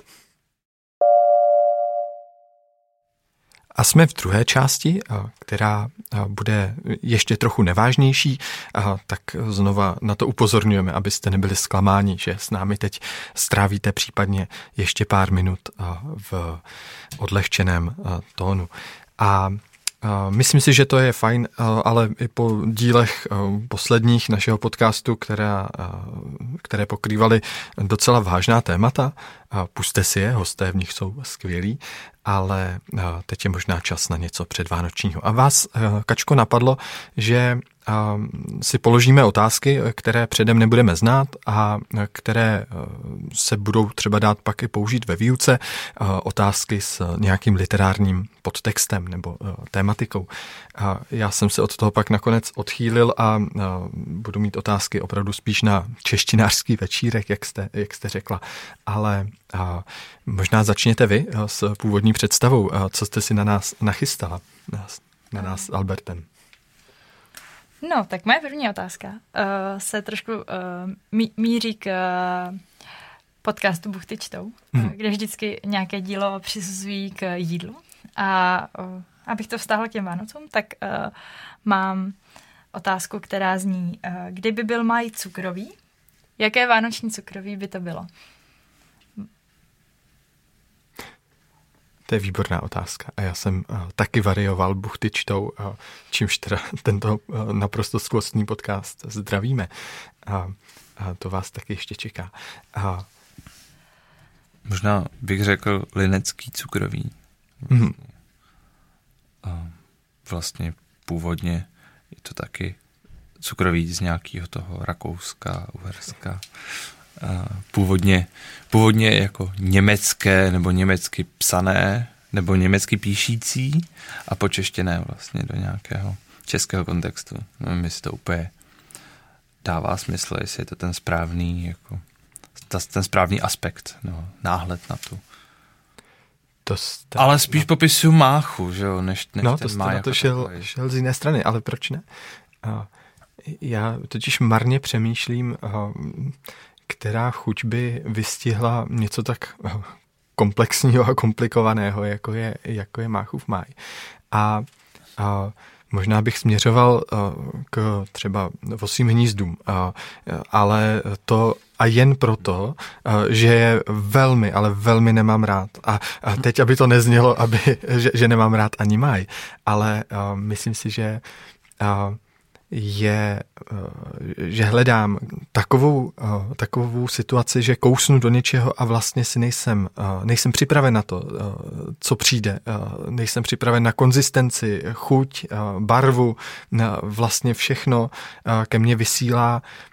A jsme v druhé části, která bude ještě trochu nevážnější, tak znova na to upozorňujeme, abyste nebyli zklamáni, že s námi teď strávíte případně ještě pár minut v odlehčeném tónu. A myslím si, že to je fajn, ale i po dílech posledních našeho podcastu, která, které pokrývaly docela vážná témata, pusťte si je, hosté v nich jsou skvělí, ale teď je možná čas na něco předvánočního. A vás, Kačko, napadlo, že si položíme otázky, které předem nebudeme znát a které se budou třeba dát pak i použít ve výuce, otázky s nějakým literárním podtextem nebo tématikou. Já jsem se od toho pak nakonec odchýlil a budu mít otázky opravdu spíš na češtinářský večírek, jak jste, jak jste řekla, ale možná začněte vy s původní představou, co jste si na nás nachystala, na nás s Albertem. No, tak moje první otázka uh, se trošku uh, mí, míří k uh, podcastu Buchty čtou, mm. uh, kde vždycky nějaké dílo přisuzují k jídlu. A uh, abych to vztáhla k těm Vánocům, tak uh, mám otázku, která zní, uh, kdyby byl máj cukrový, jaké vánoční cukroví by to bylo? To je výborná otázka a já jsem uh, taky varioval Buchty čtou, uh, čímž teda tento uh, naprosto skvostný podcast zdravíme. A uh, uh, to vás taky ještě čeká. Uh, Možná bych řekl linecký cukroví. Mm. Uh, vlastně původně je to taky cukroví z nějakého toho Rakouska, Uherska. Původně, původně jako německé nebo německy psané nebo německy píšící a počeštěné vlastně do nějakého českého kontextu. Nevím, jestli to úplně dává smysl, jestli je to ten správný jako, ten správný aspekt, no, náhled na tu. To jste, ale spíš no. popisuju máchu, že jo, než, než no, ten to má na jako to šel, takový. šel z jiné strany, ale proč ne? Já totiž marně přemýšlím, která chuť by vystihla něco tak komplexního a komplikovaného, jako je, jako je máchův máj. A, a možná bych směřoval k třeba vosím hnízdům, a, ale to a jen proto, že je velmi, ale velmi nemám rád. A, a teď, aby to neznělo, aby, že, že nemám rád ani máj, ale a, myslím si, že a, je, že hledám takovou, takovou situaci, že kousnu do něčeho a vlastně si nejsem, nejsem připraven na to, co přijde. Nejsem připraven na konzistenci, chuť, barvu, vlastně všechno ke mně vysílá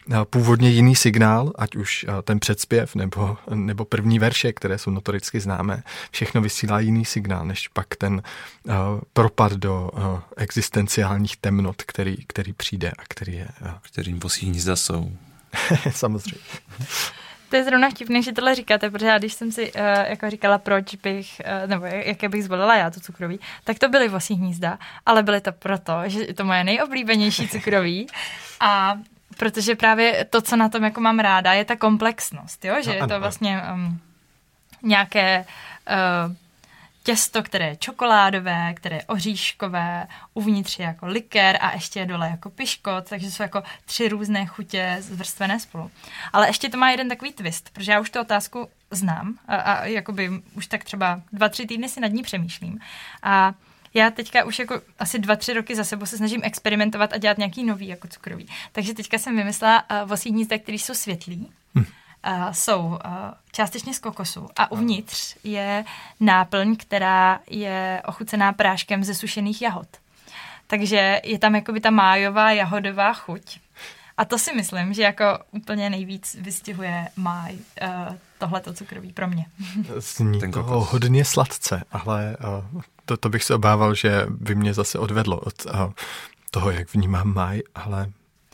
původně jiný signál, ať už ten předspěv nebo, nebo první verše, které jsou notoricky známé, všechno vysílá jiný signál, než pak ten uh, propad do uh, existenciálních temnot, který, který přijde a který je... Uh... Kterým bosí hnízda jsou. Samozřejmě. To je zrovna vtipný, že tohle říkáte, protože já když jsem si uh, jako říkala, proč bych, uh, nebo jaké bych zvolila já to cukroví, tak to byly vosí hnízda, ale byly to proto, že je to moje nejoblíbenější cukroví a protože právě to, co na tom jako mám ráda, je ta komplexnost, jo? Že no, je to vlastně um, nějaké uh, těsto, které je čokoládové, které je oříškové, uvnitř je jako likér a ještě je dole jako piškot, takže jsou jako tři různé chutě zvrstvené spolu. Ale ještě to má jeden takový twist, protože já už tu otázku znám a, a jakoby už tak třeba dva, tři týdny si nad ní přemýšlím. A já teďka už jako asi dva, tři roky za sebou se snažím experimentovat a dělat nějaký nový jako cukrový. Takže teďka jsem vymyslela uh, vosí hnízda, který jsou světlý. Hm. Uh, jsou uh, částečně z kokosu a uvnitř je náplň, která je ochucená práškem ze sušených jahod. Takže je tam jakoby ta májová jahodová chuť. A to si myslím, že jako úplně nejvíc vystihuje máj uh, tohleto cukroví pro mě. Zní toho hodně sladce, ale uh, to, to bych se obával, že by mě zase odvedlo od uh, toho, jak vnímám máj, ale...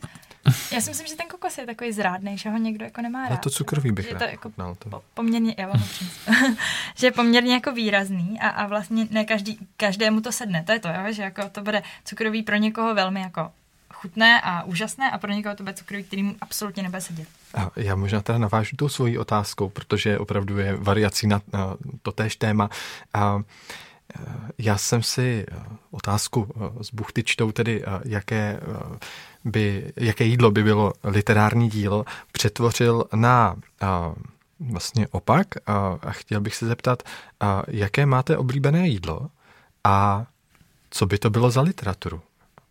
Já si myslím, že ten kokos je takový zrádnej, že ho někdo jako nemá rád. Ale to cukroví bych rád. To jako po, poměrně, já vám že je poměrně jako výrazný a, a vlastně ne každý, každému to sedne. To je to, jo? Že jako to bude cukroví pro někoho velmi jako chutné a úžasné a pro někoho to bude cukroví, který mu absolutně nebude sedět. A já možná teda navážu tou svojí otázkou, protože opravdu je variací na to též téma. A já jsem si otázku s buchtyčtou, tedy jaké, by, jaké jídlo by bylo literární dílo, přetvořil na vlastně opak a chtěl bych se zeptat, jaké máte oblíbené jídlo a co by to bylo za literaturu?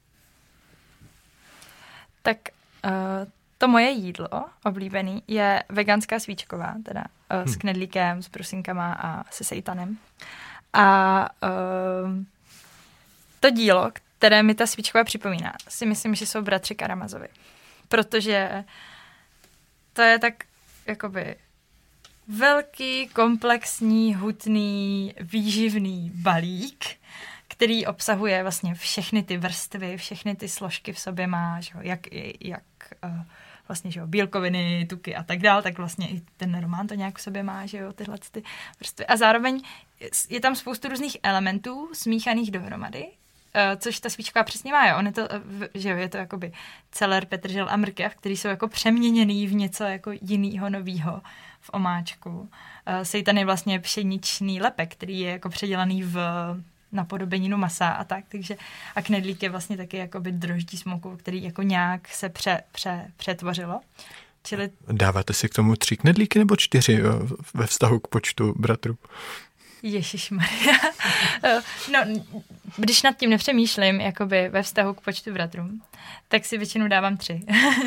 Tak uh, to moje jídlo oblíbený je veganská svíčková, teda uh, hmm. s knedlíkem, s brusinkama a se sejtanem. A uh, to dílo, které mi ta svíčková připomíná, si myslím, že jsou bratři Karamazovi. Protože to je tak jakoby velký, komplexní, hutný, výživný balík, který obsahuje vlastně všechny ty vrstvy, všechny ty složky v sobě má, že jo, jak, jak uh, vlastně, že jo, bílkoviny, tuky a tak dál, tak vlastně i ten román to nějak v sobě má, že jo, tyhle ty vrstvy. A zároveň je tam spoustu různých elementů smíchaných dohromady, uh, což ta svíčka přesně má, jo. On je to, uh, že jo, je to jakoby celer, petržel a mrkev, který jsou jako přeměněný v něco jako jinýho, novýho v omáčku. Uh, sejtan je vlastně pšeničný lepek, který je jako předělaný v napodobeninu masa a tak, takže a knedlík je vlastně taky jakoby droždí s moukou, který jako nějak se pře, pře, přetvořilo. Čili... Dáváte si k tomu tři knedlíky nebo čtyři ve vztahu k počtu bratrů? Ježišmarja. No, když nad tím nepřemýšlím, jakoby ve vztahu k počtu bratrům, tak si většinou dávám tři.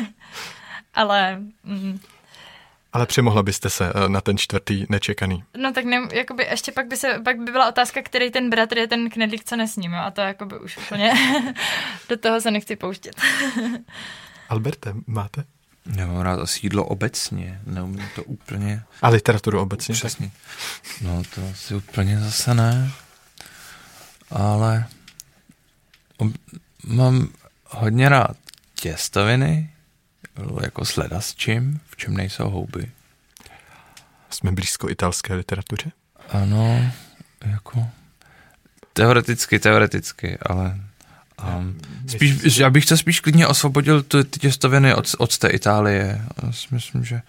Ale... Mm, Ale přemohla byste se na ten čtvrtý nečekaný. No tak ne, jakoby ještě pak by, se, pak by byla otázka, který ten bratr je ten knedlík, co nesním, jo? A to jakoby už úplně do toho se nechci pouštět. Alberte, máte? Já mám rád asi jídlo obecně, neumím to úplně. A literaturu obecně? Přesně. No to asi úplně zase ne, ale ob... mám hodně rád těstoviny, jako s ledasčím, v čem nejsou houby. Jsme blízko italské literatuře? Ano, jako teoreticky, teoreticky, ale um, spíš, já bych to spíš klidně osvobodil ty, ty těstoviny od, od té Itálie. Já si myslím, že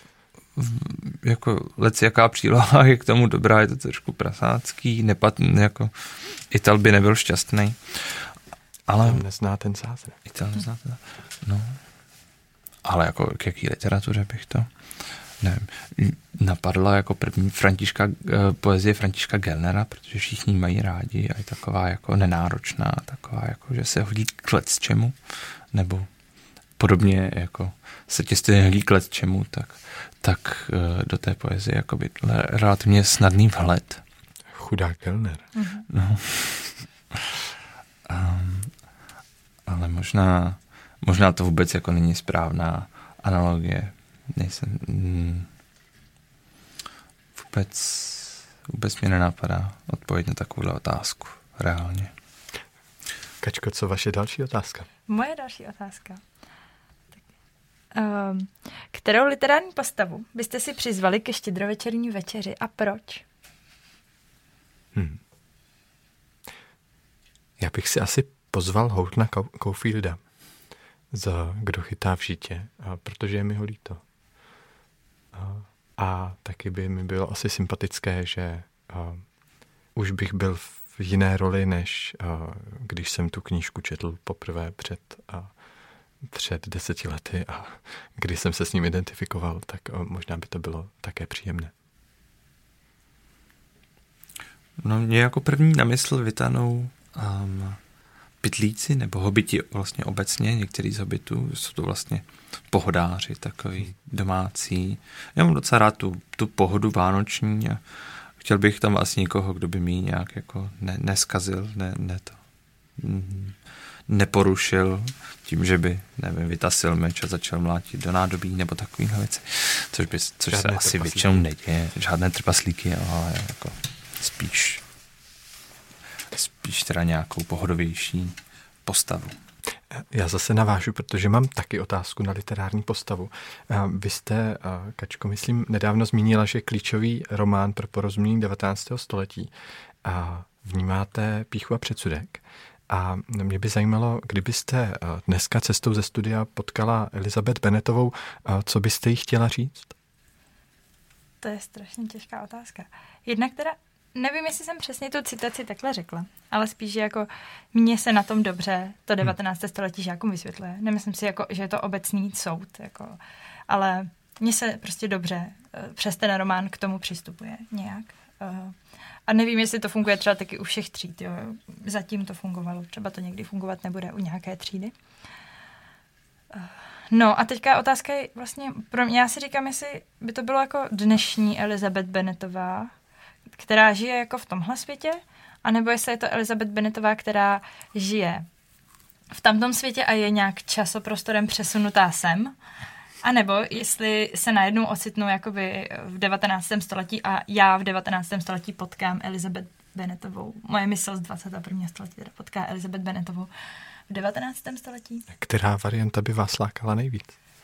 jako lec jaká příloha je k tomu dobrá, je to trošku prasácký, nepad, jako Ital by nebyl šťastný. Ale Ital nezná ten zázrak. Ital nezná ten no. Ale jako k jaký literatuře bych to, nevím, napadla jako první Františka, poezie Františka Gellnera, protože všichni mají rádi a je taková jako nenáročná, taková jako, že se hodí k lecčemu, nebo podobně jako se těstoviny hodí k lecčemu, tak, tak do té poezie jako by relativně snadný vhled. Chudák Gellner. Mm-hmm. No. um, ale možná Možná to vůbec jako není správná analogie. Nejsem... Mm, vůbec, vůbec mě nenapadá odpověď na takovouhle otázku. Reálně. Kačko, co vaše další otázka? Moje další otázka. Tak, um, kterou literární postavu byste si přizvali ke štědrovečerní večeři a proč? Hmm. Já bych si asi pozval Houghtona Caulfielda za Kdo chytá v žitě, a protože je mi ho líto. A, a taky by mi bylo asi sympatické, že a, už bych byl v jiné roli, než a, když jsem tu knížku četl poprvé před, a, před deseti lety a když jsem se s ním identifikoval, tak a, možná by to bylo také příjemné. No mě jako první na mysl vytanou um, pytlíci nebo hobiti vlastně obecně, některý z hobitů jsou to vlastně pohodáři, takový domácí. Já mám docela rád tu, tu pohodu vánoční a chtěl bych tam asi někoho, kdo by mi nějak jako ne, neskazil, ne, ne to, neporušil tím, že by, nevím, vytasil meč a začal mlátit do nádobí nebo takovýhle věci, což, by, což se asi většinou neděje. Žádné trpaslíky, ale jako spíš spíš teda nějakou pohodovější postavu. Já zase navážu, protože mám taky otázku na literární postavu. Vy jste, Kačko, myslím, nedávno zmínila, že klíčový román pro porozumění devatenáctého století a vnímáte Pýchu a předsudek. A mě by zajímalo, kdybyste dneska cestou ze studia potkala Elizabeth Bennettovou, co byste jí chtěla říct? To je strašně těžká otázka. Jednak teda nevím, jestli jsem přesně tu citaci takhle řekla, ale spíš, že jako mně se na tom dobře to devatenácté století žákům vysvětluje. Nemyslím si, jako, že je to obecný soud, jako, ale mně se prostě dobře přes ten román k tomu přistupuje nějak. A nevím, jestli to funguje třeba taky u všech tříd. Jo. Zatím to fungovalo, třeba to někdy fungovat nebude u nějaké třídy. No a teďka otázka je vlastně, pro mě, já si říkám, jestli by to bylo jako dnešní Elizabeth Bennettová, která žije jako v tomhle světě, anebo jestli je to Elizabeth Bennettová, která žije v tamtom světě a je nějak časoprostorem přesunutá sem, anebo jestli se najednou ocitnu jakoby v devatenáctém století a já v devatenáctém století potkám Elizabeth Bennettovou. Moje mysl z dvacátého prvního století teda potká Elizabeth Bennettovou v devatenáctém století. Která varianta by vás lákala nejvíc?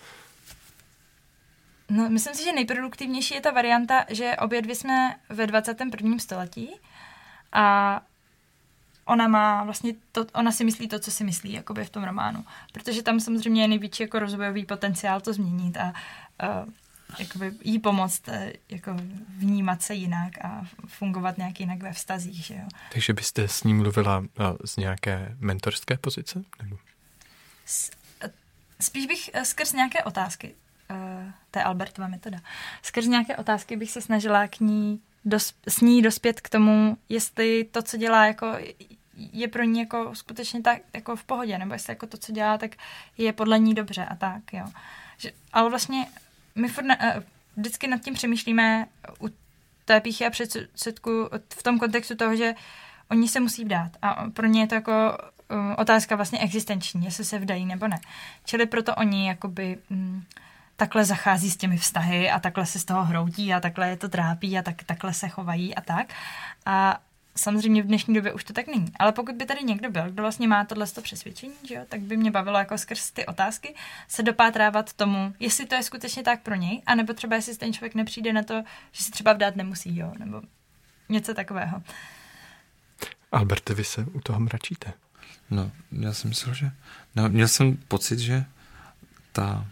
No, myslím si, že nejproduktivnější je ta varianta, že obě dvě jsme ve dvacátém prvním století a ona má vlastně to, ona si myslí to, co si myslí jakoby v tom románu. Protože tam samozřejmě je největší jako rozvojový potenciál to změnit a uh, jakoby jí pomoct uh, jako vnímat se jinak a fungovat nějak jinak ve vztazích. Že jo. Takže byste s ní mluvila uh, z nějaké mentorské pozice? Nebo? S, uh, spíš bych uh, skrz nějaké otázky. Uh, to je Albertova metoda. Skrz nějaké otázky bych se snažila k ní dos, s ní dospět k tomu, jestli to, co dělá, jako je pro ní jako skutečně tak jako v pohodě, nebo jestli jako to, co dělá, tak je podle ní dobře a tak, jo. Že, ale vlastně my furt na, uh, vždycky nad tím přemýšlíme u té Pýchy a předsudku v tom kontextu toho, že oni se musí vdát a pro ně je to jako uh, otázka vlastně existenční, jestli se vdají nebo ne. Čili proto oni jakoby mm, takhle zachází s těmi vztahy a takhle se z toho hroutí a takhle je to trápí a tak, takhle se chovají a tak. A samozřejmě v dnešní době už to tak není. Ale pokud by tady někdo byl, kdo vlastně má tohle přesvědčení, že jo, tak by mě bavilo jako skrz ty otázky se dopátrávat tomu, jestli to je skutečně tak pro něj, anebo třeba jestli ten člověk nepřijde na to, že si třeba vdát nemusí, jo, nebo něco takového. Alberte, vy se u toho mračíte. No, já jsem myslel, že... No, měl jsem pocit, že ta...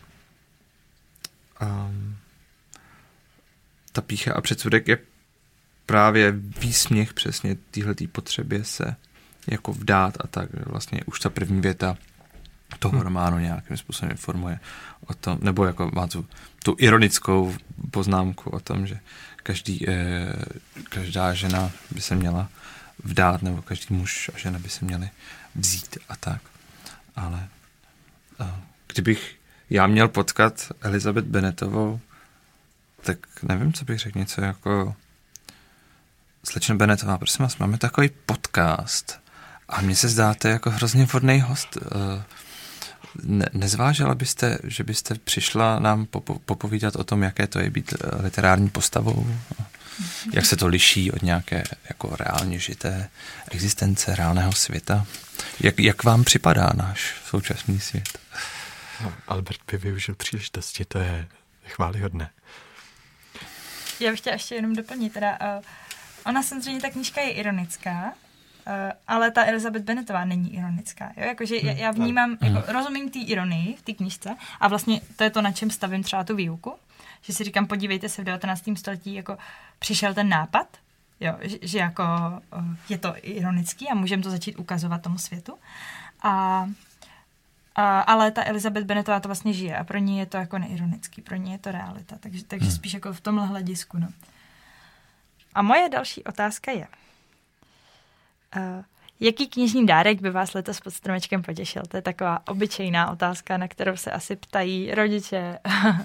Um, ta Pýcha a předsudek je právě výsměch přesně téhletý potřebě se jako vdát a tak. Vlastně už ta první věta toho hmm. románu nějakým způsobem informuje o tom, nebo jako má tu, tu ironickou poznámku o tom, že každý, eh, každá žena by se měla vdát, nebo každý muž a žena by se měli vzít a tak. Ale eh, kdybych já měl potkat Elizabeth Bennettovou, tak nevím, co bych řekl, něco jako slečno Bennettová, prosím vás, máme takový podcast a mně se zdáte jako hrozně vhodný host. ne, nezvážila byste, že byste přišla nám popo, popovídat o tom, jaké to je být literární postavou? Jak se to liší od nějaké jako reálně žité existence, reálného světa? Jak, jak vám připadá náš současný svět? No, Albert by využil příležitosti, to je chvályhodné. Já bych chtěla ještě jenom doplnit. Teda, uh, ona samozřejmě, ta knížka je ironická, uh, ale ta Elizabeth Bennettová není ironická. Jo? Jakože já, já vnímám, hmm. jako, rozumím té ironii v té knížce a vlastně to je to, na čem stavím třeba tu výuku. Že si říkám, podívejte se, v devatenáctém století jako přišel ten nápad, jo, že, že jako uh, je to ironický a můžeme to začít ukazovat tomu světu. A A, ale ta Elizabeth Bennettová to vlastně žije a pro ní je to jako neironický, pro ní je to realita, takže, takže hmm. spíš jako v tomhle hledisku. No. A moje další otázka je, uh, jaký knižní dárek by vás letos pod stromečkem potěšil? To je taková obyčejná otázka, na kterou se asi ptají rodiče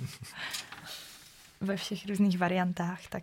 ve všech různých variantách, tak...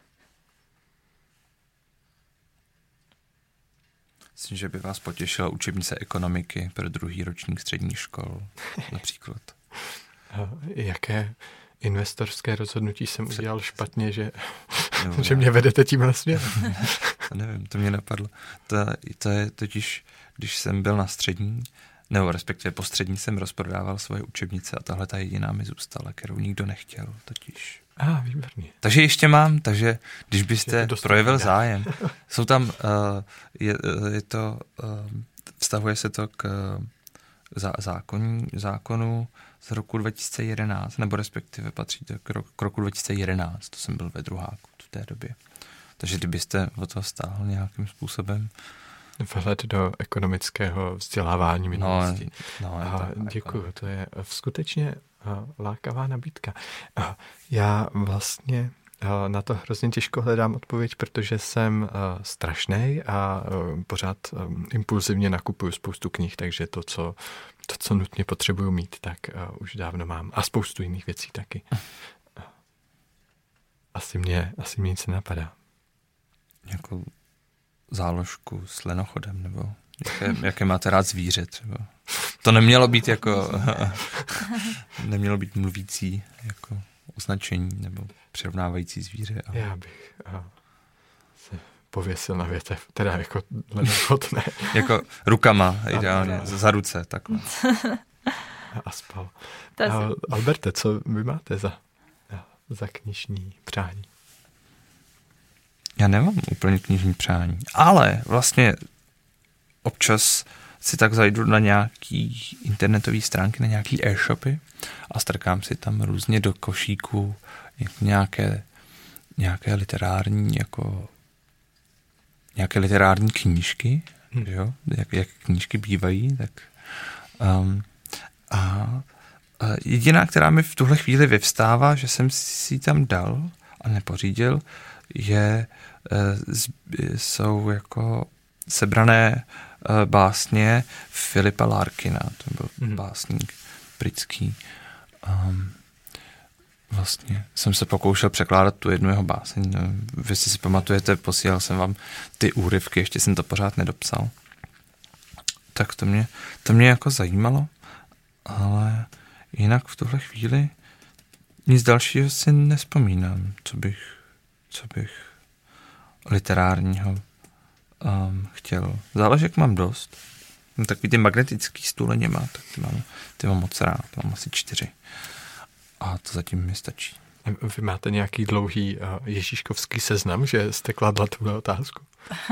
Myslím, že by vás potěšila učebnice ekonomiky pro druhý ročník středních škol, například. A jaké investorské rozhodnutí jsem udělal špatně, že, no, že mě vedete tímhle směrem? To nevím, to mě napadlo. To, to je totiž, když jsem byl na střední, nebo respektive po střední jsem rozprodával svoje učebnice a tahle ta jediná mi zůstala, kterou nikdo nechtěl totiž. A, ah, výborně. Takže ještě mám, takže když byste projevil dá. zájem, jsou tam, uh, je, je to, uh, vztahuje se to k zá, zákon, zákonu z roku dva tisíce jedenáct, nebo respektive patří to k, ro, k roku dva tisíce jedenáct, to jsem byl ve druháku v té době. Takže kdybyste o to stáhl nějakým způsobem. Vhled do ekonomického vzdělávání minulosti. No, no, a děkuju, to je skutečně lákavá nabídka. Já vlastně na to hrozně těžko hledám odpověď, protože jsem strašnej a pořád impulzivně nakupuju spoustu knih, takže to, co, to, co nutně potřebuju mít, tak už dávno mám. A spoustu jiných věcí taky. Asi mě, asi mě nic nenapadá. Jako záložku s lenochodem, nebo jaké, jaké máte rád zvíře třeba. To nemělo být jako nemělo být mluvící jako označení nebo přirovnávající zvíře. Ale... Já bych a, se pověsil na větev, teda jako lenochod, ne. Jako rukama, ideálně, a, za ruce, takhle. A, a spal. A, Alberte, co vy máte za, za knižní přání? Já nemám úplně knižní přání, ale vlastně občas si tak zajdu na nějaký internetový stránky, na nějaký e-shopy a strkám si tam různě do košíku nějaké, nějaké literární jako nějaké literární knížky, hmm. jo? Jak, jak knížky bývají, tak um, a, a jediná, která mi v tuhle chvíli vyvstává, že jsem si ji tam dal a nepořídil, je, jsou jako sebrané básně Filipa Larkina, to byl mm. básník britský. Um, vlastně jsem se pokoušel překládat tu jednu jeho báseň. Vy si si pamatujete, posílal jsem vám ty úryvky, ještě jsem to pořád nedopsal. Tak to mě, to mě jako zajímalo, ale jinak v tuhle chvíli nic dalšího si nespomínám, co bych co bych literárního um, chtěl. Záležek mám dost. Mám takový ty magnetický stůle nemá, tak ty mám, ty mám moc rád. Mám asi čtyři. A to zatím mi stačí. Vy máte nějaký dlouhý uh, ježíškovský seznam, že jste kladla tuhle otázku?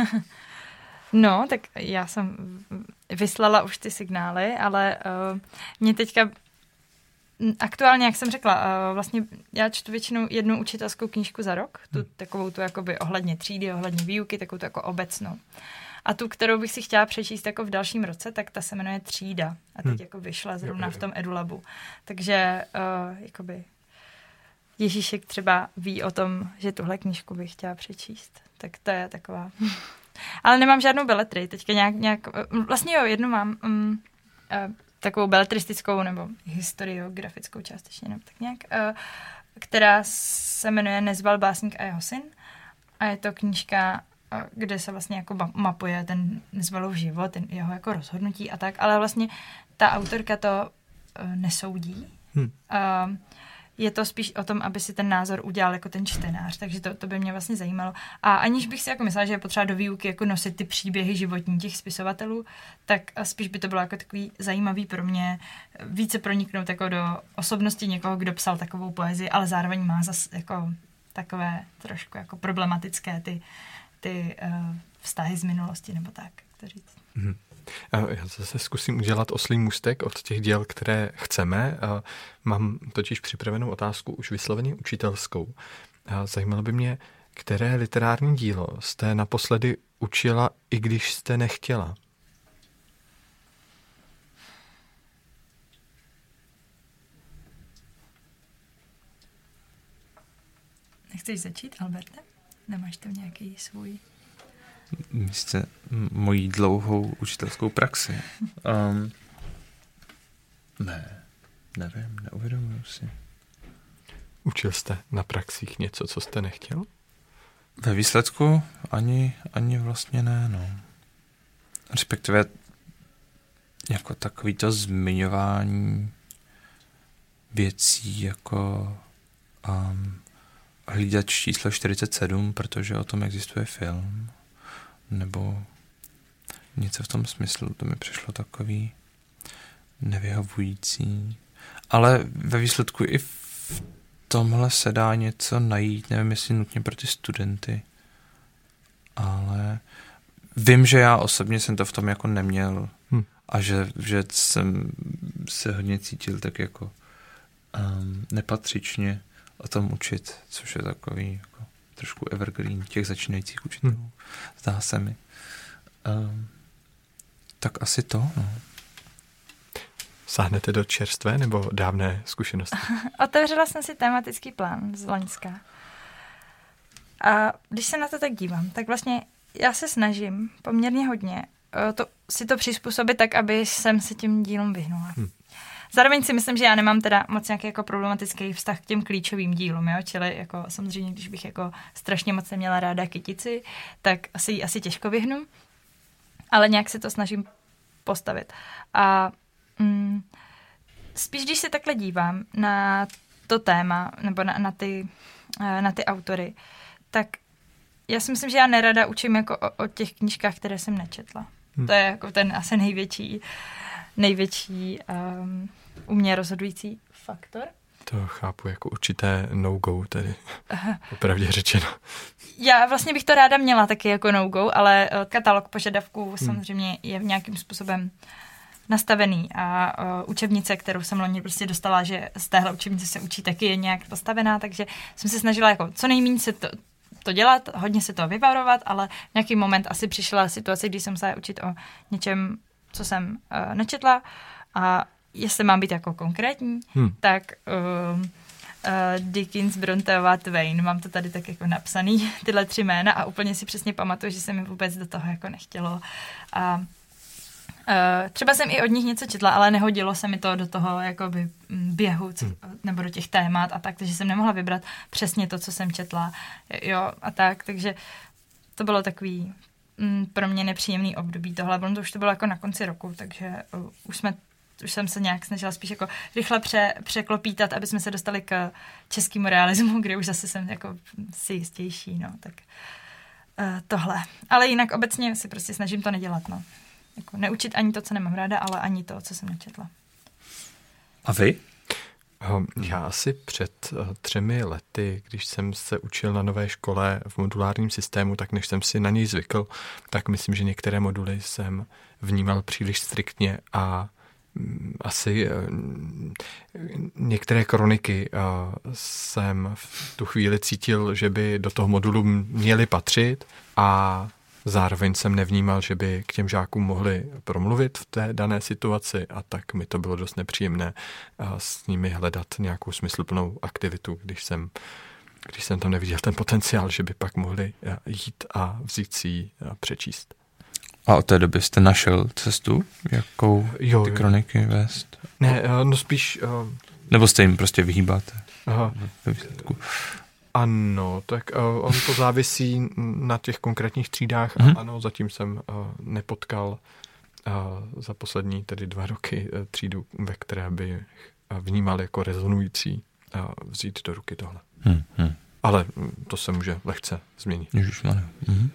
No, tak já jsem vyslala už ty signály, ale uh, mě teďka aktuálně, jak jsem řekla, vlastně já čtu většinou jednu učitelskou knížku za rok, tu takovou tu jakoby ohledně třídy, ohledně výuky, takovou tu jako obecnou. A tu, kterou bych si chtěla přečíst jako v dalším roce, tak ta se jmenuje Třída. A teď hmm. jako vyšla zrovna v tom EduLabu. Takže uh, jakoby Ježíšek třeba ví o tom, že tuhle knížku bych chtěla přečíst. Tak to je taková... Ale nemám žádnou beletry. Teďka nějak... nějak vlastně jo, jednu mám... Um, uh, takovou beletristickou nebo historiografickou částečně, nebo tak nějak, uh, která se jmenuje Nezval básník a jeho syn. A je to knížka, uh, kde se vlastně jako mapuje ten Nezvalův život, ten jeho jako rozhodnutí a tak, ale vlastně ta autorka to uh, nesoudí. Hmm. Uh, je to spíš o tom, aby si ten názor udělal jako ten čtenář, takže to, to by mě vlastně zajímalo. A aniž bych si jako myslela, že je potřeba do výuky jako nosit ty příběhy životní těch spisovatelů, tak spíš by to bylo jako takový zajímavý pro mě více proniknout jako do osobnosti někoho, kdo psal takovou poezii, ale zároveň má zase jako takové trošku jako problematické ty, ty uh, vztahy z minulosti, nebo tak, to říct. Hmm. Já zase zkusím udělat oslý můstek od těch děl, které chceme. Mám totiž připravenou otázku už vysloveně učitelskou. Zajímalo by mě, které literární dílo jste naposledy učila, i když jste nechtěla? Nechceš začít, Alberte? Nemáš tam nějaký svůj... Jste mojí dlouhou učitelskou praxi. Um, ne, nevím, neuvědomuji si. Učil jste na praxích něco, co jste nechtěl? Ve výsledku ani, ani vlastně ne, no. Respektive jako takový to zmiňování věcí jako um, Hlídač číslo čtyřicet sedm, protože o tom existuje film, nebo něco v tom smyslu, to mi přišlo takový nevyhovující. Ale ve výsledku i v tomhle se dá něco najít, nevím, jestli nutně pro ty studenty, ale vím, že já osobně jsem to v tom jako neměl hm. a že, že jsem se hodně cítil tak jako um, nepatřičně o tom učit, což je takový jako trošku evergreen těch začínajících učitelů. Hmm. Zdá se mi. Um, tak asi to, no. Sáhnete do čerstvé nebo dávné zkušenosti? Otevřela jsem si tematický plán z loňska. A když se na to tak dívám, tak vlastně já se snažím poměrně hodně to, si to přizpůsobit tak, aby jsem se tím dílům vyhnula. Hmm. Zároveň si myslím, že já nemám teda moc nějaký jako problematický vztah k těm klíčovým dílům, jo? Čili jako samozřejmě, když bych jako strašně moc neměla ráda kytici, tak asi jí asi těžko vyhnu, ale nějak se to snažím postavit. A mm, spíš, když se takhle dívám na to téma, nebo na, na, ty, na ty autory, tak já si myslím, že já nerada učím jako o, o těch knížkách, které jsem nečetla. Hmm. To je jako ten asi největší největší um, u mě rozhodující faktor. To chápu jako určité no-go, tedy opravdě řečeno. Já vlastně bych to ráda měla taky jako no-go, ale katalog požadavků hmm. samozřejmě je nějakým způsobem nastavený a uh, učebnice, kterou jsem loni prostě dostala, že z téhle učebnice se učí, taky je nějak postavená, takže jsem se snažila jako co nejméně se to, to dělat, hodně se to vyvarovat, ale v nějaký moment asi přišla situace, kdy jsem se učit o něčem, co jsem uh, nečetla, a jestli mám být jako konkrétní, hmm. tak uh, uh, Dickens, Bronteová, Twain, mám to tady tak jako napsaný, tyhle tři jména, a úplně si přesně pamatuju, že se mi vůbec do toho jako nechtělo. A uh, třeba jsem i od nich něco četla, ale nehodilo se mi to do toho jakoby běhu, co, hmm. nebo do těch témat a tak, takže jsem nemohla vybrat přesně to, co jsem četla, jo, a tak, takže to bylo takový pro mě nepříjemný období tohle, to už to bylo jako na konci roku, takže uh, už jsme, už jsem se nějak snažila spíš jako rychle pře, překlopítat, aby jsme se dostali k českému realismu, kde už zase jsem jako si jistější, no, tak uh, tohle. Ale jinak obecně si prostě snažím to nedělat, no. Jako neučit ani to, co nemám ráda, ale ani to, co jsem nečetla. A vy? Já asi před třemi lety, když jsem se učil na nové škole v modulárním systému, tak než jsem si na něj zvykl, tak myslím, že některé moduly jsem vnímal příliš striktně a asi některé kroniky jsem v tu chvíli cítil, že by do toho modulu měly patřit, a zároveň jsem nevnímal, že by k těm žákům mohli promluvit v té dané situaci, a tak mi to bylo dost nepříjemné s nimi hledat nějakou smysluplnou aktivitu, když jsem, když jsem tam neviděl ten potenciál, že by pak mohli jít a vzít si ji a přečíst. A od té doby jste našel cestu, jakou jo, ty kroniky jo. vést? Ne, no spíš... Nebo jste jim prostě vyhýbáte aha. ve výsledku? Ano, tak uh, on to závisí na těch konkrétních třídách. Mm-hmm. A ano, zatím jsem uh, nepotkal za poslední tedy dva roky třídu, ve které by vnímal jako rezonující vzít do ruky tohle. Hmm, hmm. Ale to se může lehce změnit. Ježišmarja. Mhm.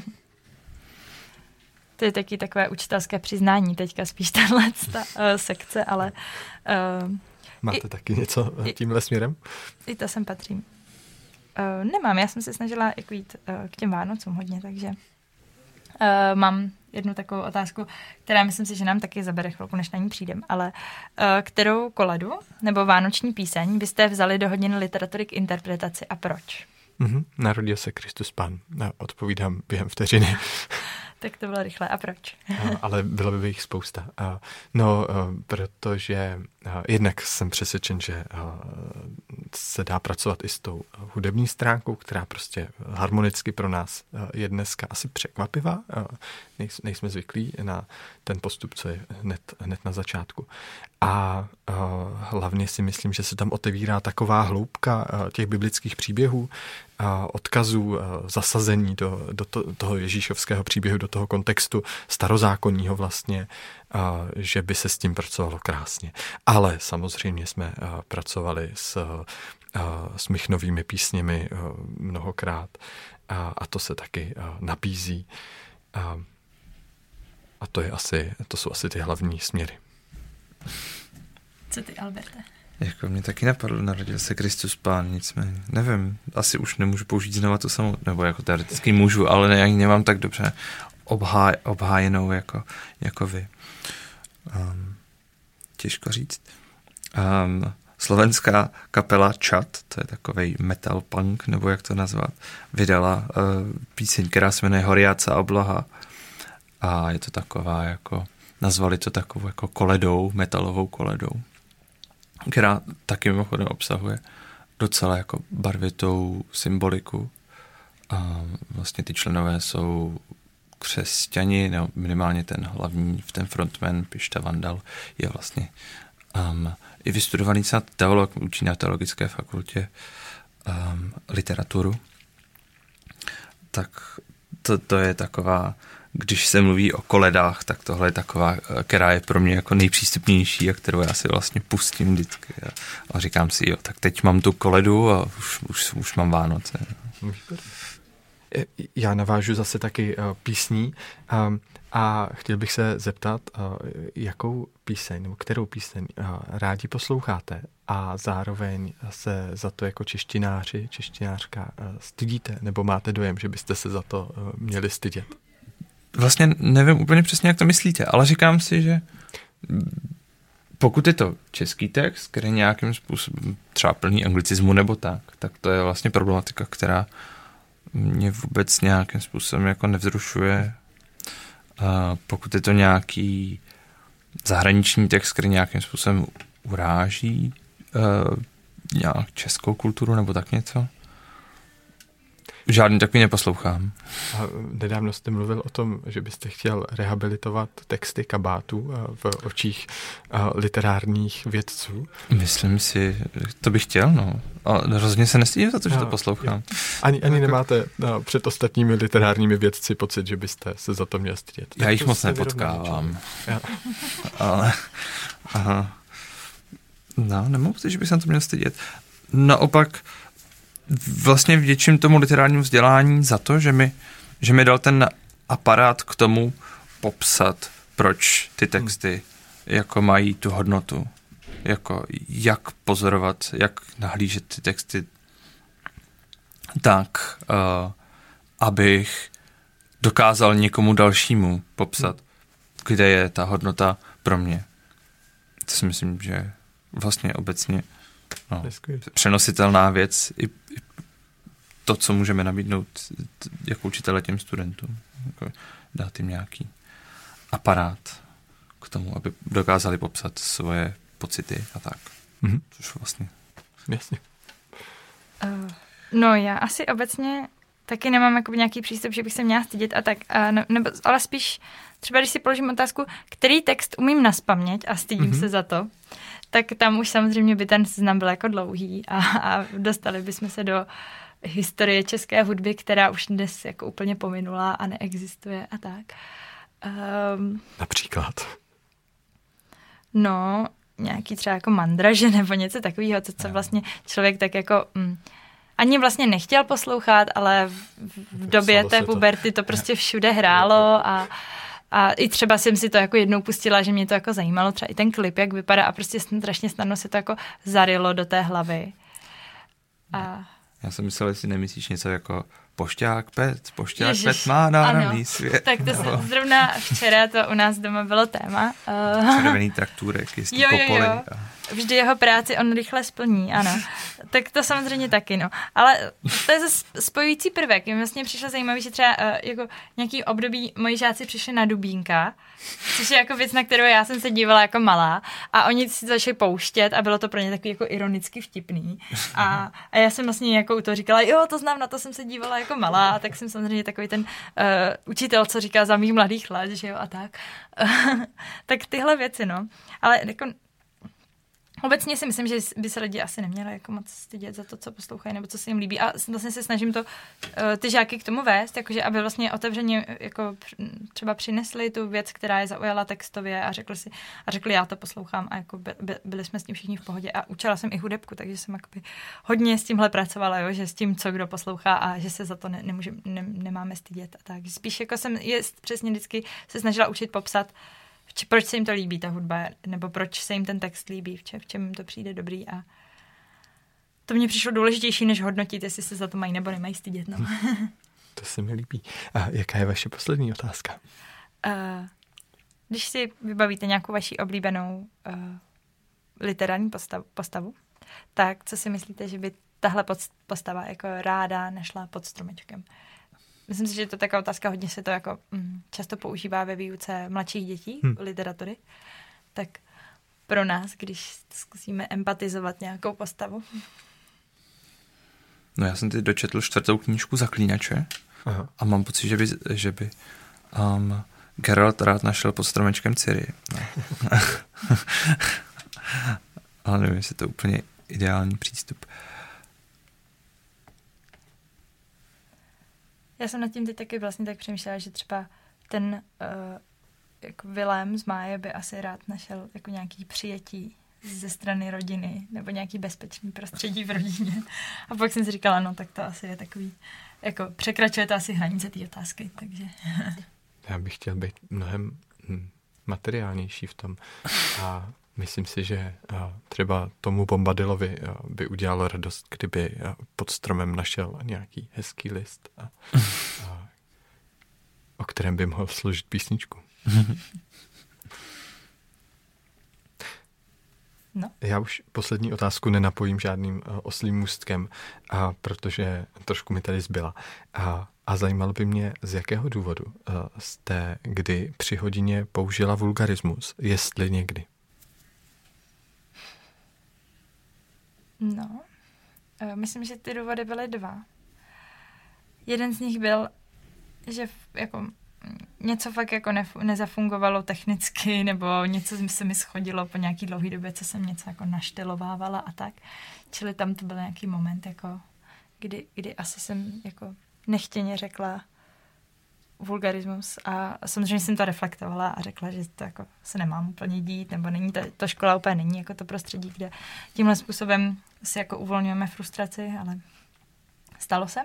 To je taky takové učitelské přiznání teďka spíš tahle ta, uh, sekce, ale... Uh, Máte i, taky něco i, tímhle směrem? I to sem patřím. Uh, nemám, já jsem se snažila jako jít uh, k těm Vánocům hodně, takže uh, mám jednu takovou otázku, která myslím si, že nám taky zabere chvilku, než na ní přijdem, ale uh, kterou koledu nebo vánoční píseň byste vzali do hodiny literatury k interpretaci a proč? Mm-hmm. Narodil se Kristus Pán. Odpovídám během vteřiny. Tak to bylo rychle. A proč? Ale bylo by jich spousta. No, protože jednak jsem přesvědčen, že se dá pracovat i s tou hudební stránkou, která prostě harmonicky pro nás je dneska asi překvapivá. Nejsme zvyklí na ten postup, co je hned, hned na začátku. A hlavně si myslím, že se tam otevírá taková hloubka těch biblických příběhů, odkazů, zasazení do, do to, toho ježíšovského příběhu, do toho kontextu starozákonního vlastně, že by se s tím pracovalo krásně. Ale samozřejmě jsme pracovali s, s Michnovými písněmi mnohokrát a to se taky nabízí. A to, je asi, to jsou asi ty hlavní směry. Co ty, Alberte? Jako mě taky napadlo, narodil se Kristus Pán, nicméně, nevím, asi už nemůžu použít znova to samou, nebo jako teoreticky můžu, ale ne, ani nemám tak dobře obhá, obhájenou jako, jako vy. Um, těžko říct. Um, slovenská kapela Čad, to je takovej metal punk, nebo jak to nazvat, vydala uh, píseň, která se jmenuje Horiaca obloha a je to taková jako, nazvali to takovou jako koledou, metalovou koledou, která taky mimochodem obsahuje docela jako barvitou symboliku. A vlastně ty členové jsou křesťani, nebo minimálně ten hlavní, ten frontman Pišta Vandal je vlastně um, i vystudovaný snad teolog, učí na teologické fakultě um, literaturu. Tak to, to je taková, když se mluví o koledách, tak tohle je taková, která je pro mě jako nejpřístupnější a kterou já si vlastně pustím vždycky. A, a říkám si, jo, tak teď mám tu koledu a už, už, už mám Vánoce. Já navážu zase taky uh, písní um, a chtěl bych se zeptat, uh, jakou píseň nebo kterou píseň uh, rádi posloucháte a zároveň se za to jako češtináři, češtinářka uh, stydíte nebo máte dojem, že byste se za to uh, měli stydět? Vlastně nevím úplně přesně, jak to myslíte, ale říkám si, že pokud je to český text, který nějakým způsobem třeba plný anglicismu nebo tak, tak to je vlastně problematika, která mě vůbec nějakým způsobem jako nevzrušuje. A pokud je to nějaký zahraniční text, který nějakým způsobem uráží uh, nějak českou kulturu nebo tak něco, žádný takový neposlouchám. A nedávno jste mluvil o tom, že byste chtěl rehabilitovat texty kabátů v očích literárních vědců. Myslím si, to bych chtěl, no. A rozhodně se nestydím za to, že to poslouchám. Ani, ani nemáte no, před ostatními literárními vědci pocit, že byste se za to měl stydět. Já jich moc nepotkávám. Ale, aha. No, nemám pocit, že bych se na to měl stydět. Naopak vlastně vděčím tomu literárnímu vzdělání za to, že mi, že mi dal ten aparát k tomu popsat, proč ty texty jako mají tu hodnotu. Jako jak pozorovat, jak nahlížet ty texty tak, uh, abych dokázal někomu dalšímu popsat, kde je ta hodnota pro mě. To si myslím, že vlastně obecně no, přenositelná věc i, i to, co můžeme nabídnout jako učitele těm studentům. Jako dát jim nějaký aparát k tomu, aby dokázali popsat svoje pocity a tak. Mm-hmm. Což vlastně. Jasně. Uh, no já asi obecně taky nemám jako nějaký přístup, že bych se měla stydět a tak, uh, ne, nebo, ale spíš třeba, když si položím otázku, který text umím nazpaměť a stydím mm-hmm. se za to, tak tam už samozřejmě by ten seznam byl jako dlouhý a, a dostali bychom se do historie české hudby, která už dnes jako úplně pominula a neexistuje a tak. Um, Například. například? No, nějaký třeba jako mandraže nebo něco takového, to, co vlastně člověk tak jako mm, ani vlastně nechtěl poslouchat, ale v, v době té puberty to prostě všude hrálo a, a i třeba jsem si to jako jednou pustila, že mě to jako zajímalo, třeba i ten klip, jak vypadá a prostě strašně snadno se to jako zarylo do té hlavy. A... Já jsem myslel, jestli nemyslíš něco jako Pošťák Pet, Pošťák Ježiš, Pet má náramný svět. Tak to no. Zrovna včera to u nás doma bylo téma. Červený traktůrek, jistý jo, jo, popoli. Jo. Vždy jeho práci on rychle splní, ano. Tak to samozřejmě taky, no. Ale to je zase spojující prvek. Mně vlastně přišlo zajímavé, že třeba uh, jako nějaký období moji žáci přišli na Dubínka, což je jako věc, na kterou já jsem se dívala jako malá a oni si to začali pouštět a bylo to pro ně takový jako ironicky vtipný. A, a já jsem vlastně jako u toho říkala, jo, to znám, na to jsem se dívala jako malá, a tak jsem samozřejmě takový ten uh, učitel, co říká za mých mladých let, že jo, a tak. Tak tyhle věci, no. Ale jako obecně si myslím, že by se lidi asi neměli jako moc stydět za to, co poslouchají, nebo co se jim líbí. A vlastně se snažím to, ty žáky k tomu vést, jakože aby vlastně otevřeně jako třeba přinesli tu věc, která je zaujala textově a řekli si, a řekli, já to poslouchám a jako by, by, byli jsme s tím všichni v pohodě. A učila jsem i hudebku, takže jsem jakoby hodně s tímhle pracovala, jo, že s tím, co kdo poslouchá a že se za to ne, nemůže, ne, nemáme stydět. A tak spíš jako jsem je přesně vždycky se snažila učit popsat, proč se jim to líbí, ta hudba, nebo proč se jim ten text líbí, v čem, v čem jim to přijde dobrý a to mně přišlo důležitější, než hodnotit, jestli se za to mají nebo nemají stydět. No. To se mi líbí. A jaká je vaše poslední otázka? Uh, když si vybavíte nějakou vaši oblíbenou uh, literární postavu, postavu, tak co si myslíte, že by tahle postava jako ráda nešla pod stromečkem? Myslím si, že je to taková otázka, hodně se to jako mm, často používá ve výuce mladších dětí, hmm. literatury. Tak pro nás, když zkusíme empatizovat nějakou postavu. No já jsem teď dočetl čtvrtou knížku Zaklínače. Aha. A mám pocit, že by, že by um, Geralt rád našel pod stromečkem Ciri. No. Ale nevím, jestli to je úplně ideální přístup. Já jsem nad tím teď taky vlastně tak přemýšlela, že třeba ten uh, jako Vilém z Máje by asi rád našel jako nějaký přijetí ze strany rodiny nebo nějaký bezpečný prostředí v rodině. A pak jsem si říkala, no tak to asi je takový, jako překračuje to asi hranice té otázky, takže... Já bych chtěl být mnohem materiálnější v tom a myslím si, že třeba tomu Bombadilovi by udělalo radost, kdyby pod stromem našel nějaký hezký list, a, a, o kterém by mohl složit písničku. No. Já už poslední otázku nenapojím žádným oslím můstkem, a protože trošku mi tady zbyla. A, a zajímalo by mě, z jakého důvodu jste kdy při hodině použila vulgarismus, jestli někdy. No, myslím, že ty důvody byly dva. Jeden z nich byl, že jako něco fakt jako nef- nezafungovalo technicky, nebo něco se mi schodilo po nějaký dlouhý době, co jsem něco jako naštelovávala a tak. Čili tam to byl nějaký moment, jako, kdy, kdy asi jsem jako nechtěně řekla vulgarismus a samozřejmě jsem to reflektovala a řekla, že to jako se nemám úplně dít, nebo není to, to škola úplně není jako to prostředí, kde tímhle způsobem si jako uvolňujeme frustraci, ale stalo se.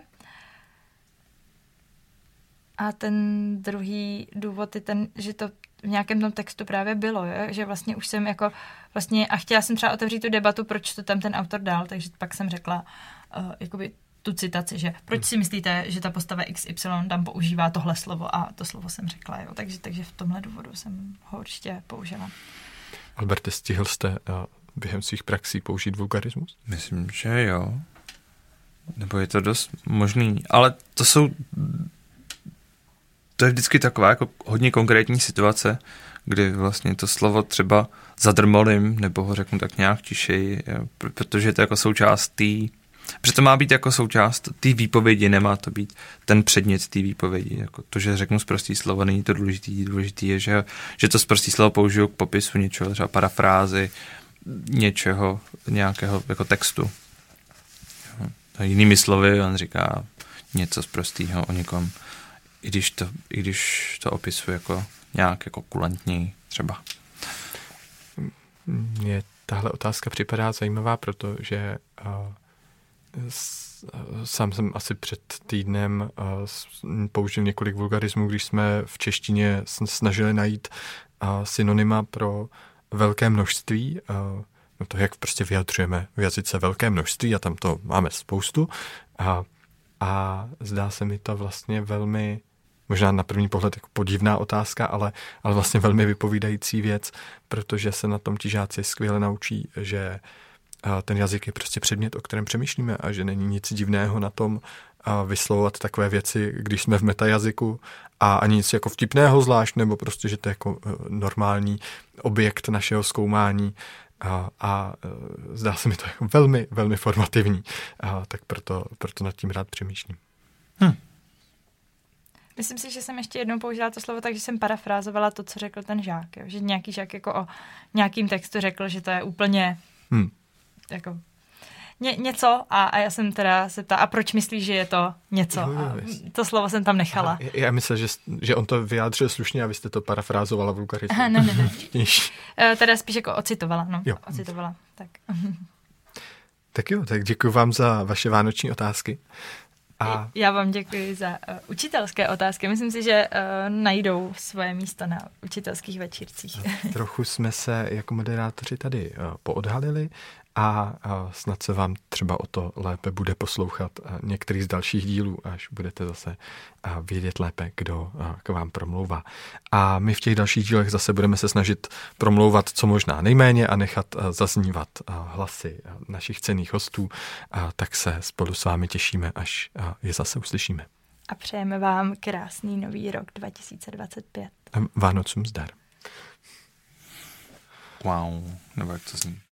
A ten druhý důvod je ten, že to v nějakém tom textu právě bylo, je? Že vlastně už jsem jako vlastně, a chtěla jsem třeba otevřít tu debatu, proč to tam ten autor dal, takže pak jsem řekla uh, jakoby tu citaci, že proč si myslíte, že ta postava X Y tam používá tohle slovo a to slovo jsem řekla, jo. Takže, takže v tomhle důvodu jsem ho určitě použila. Alberte, stihl jste uh, během svých praxí použít vulgarismus? Myslím, že jo. Nebo je to dost možný, ale to jsou to je vždycky taková jako hodně konkrétní situace, kdy vlastně to slovo třeba zadrmolím, nebo ho řeknu tak nějak tišej, protože je to jako součást tý, protože to má být jako součást té výpovědi, nemá to být ten předmět té výpovědi. Jako to, že řeknu sprostý slovo, není to důležitý. Důležitý je, že, že to sprostý slovo použiju k popisu něčeho, třeba parafrázy, něčeho, nějakého jako textu. A jinými slovy, on říká něco sprostýho o někom. I když to, i když to opisuje jako nějak jako kulantněji třeba. Mně tahle otázka připadá zajímavá, protože uh, s, uh, sám jsem asi před týdnem uh, použil několik vulgarismů, když jsme v češtině snažili najít uh, synonyma pro velké množství, uh, no to, jak prostě vyjadřujeme v jazyce velké množství a tam to máme spoustu. A, a zdá se mi to vlastně velmi, možná na první pohled jako podivná otázka, ale, ale vlastně velmi vypovídající věc, protože se na tom ti žáci skvěle naučí, že ten jazyk je prostě předmět, o kterém přemýšlíme a že není nic divného na tom vyslovovat takové věci, když jsme v metajazyku a ani nic jako vtipného zvlášť, nebo prostě, že to je jako normální objekt našeho zkoumání. A, a zdá se mi to jako velmi, velmi formativní, a tak proto, proto nad tím rád přemýšlím. Hm. Myslím si, že jsem ještě jednou použila to slovo tak, že jsem parafrázovala to, co řekl ten žák. Jo? Že nějaký žák jako o nějakým textu řekl, že to je úplně hm. jako ně, něco a, a já jsem teda se ptala, a proč myslíš, že je to něco? Jo, jo, a to slovo jsem tam nechala. Aha, já myslím, že, že on to vyjádřil slušně a vy jste to parafrázovala vulgarismu. Aha, ne, ne, ne. Teda spíš jako ocitovala, no. Jo. Ocitovala, tak. Tak jo, tak děkuji vám za vaše vánoční otázky. A... Já vám děkuji za uh, učitelské otázky. Myslím si, že uh, najdou svoje místo na učitelských večírcích. Trochu jsme se jako moderátoři tady uh, poodhalili a uh, snad se vám třeba o to lépe bude poslouchat uh, některých z dalších dílů, až budete zase uh, vědět lépe, kdo uh, k vám promlouvá. A my v těch dalších dílech zase budeme se snažit promlouvat co možná nejméně a nechat uh, zaznívat uh, hlasy uh, našich cenných hostů, uh, tak se spolu s vámi těšíme, až uh, je zase uslyšíme. A přejeme vám krásný nový rok dva tisíce dvacet pět. Vánocům zdar. Wow, nebo jak to zní.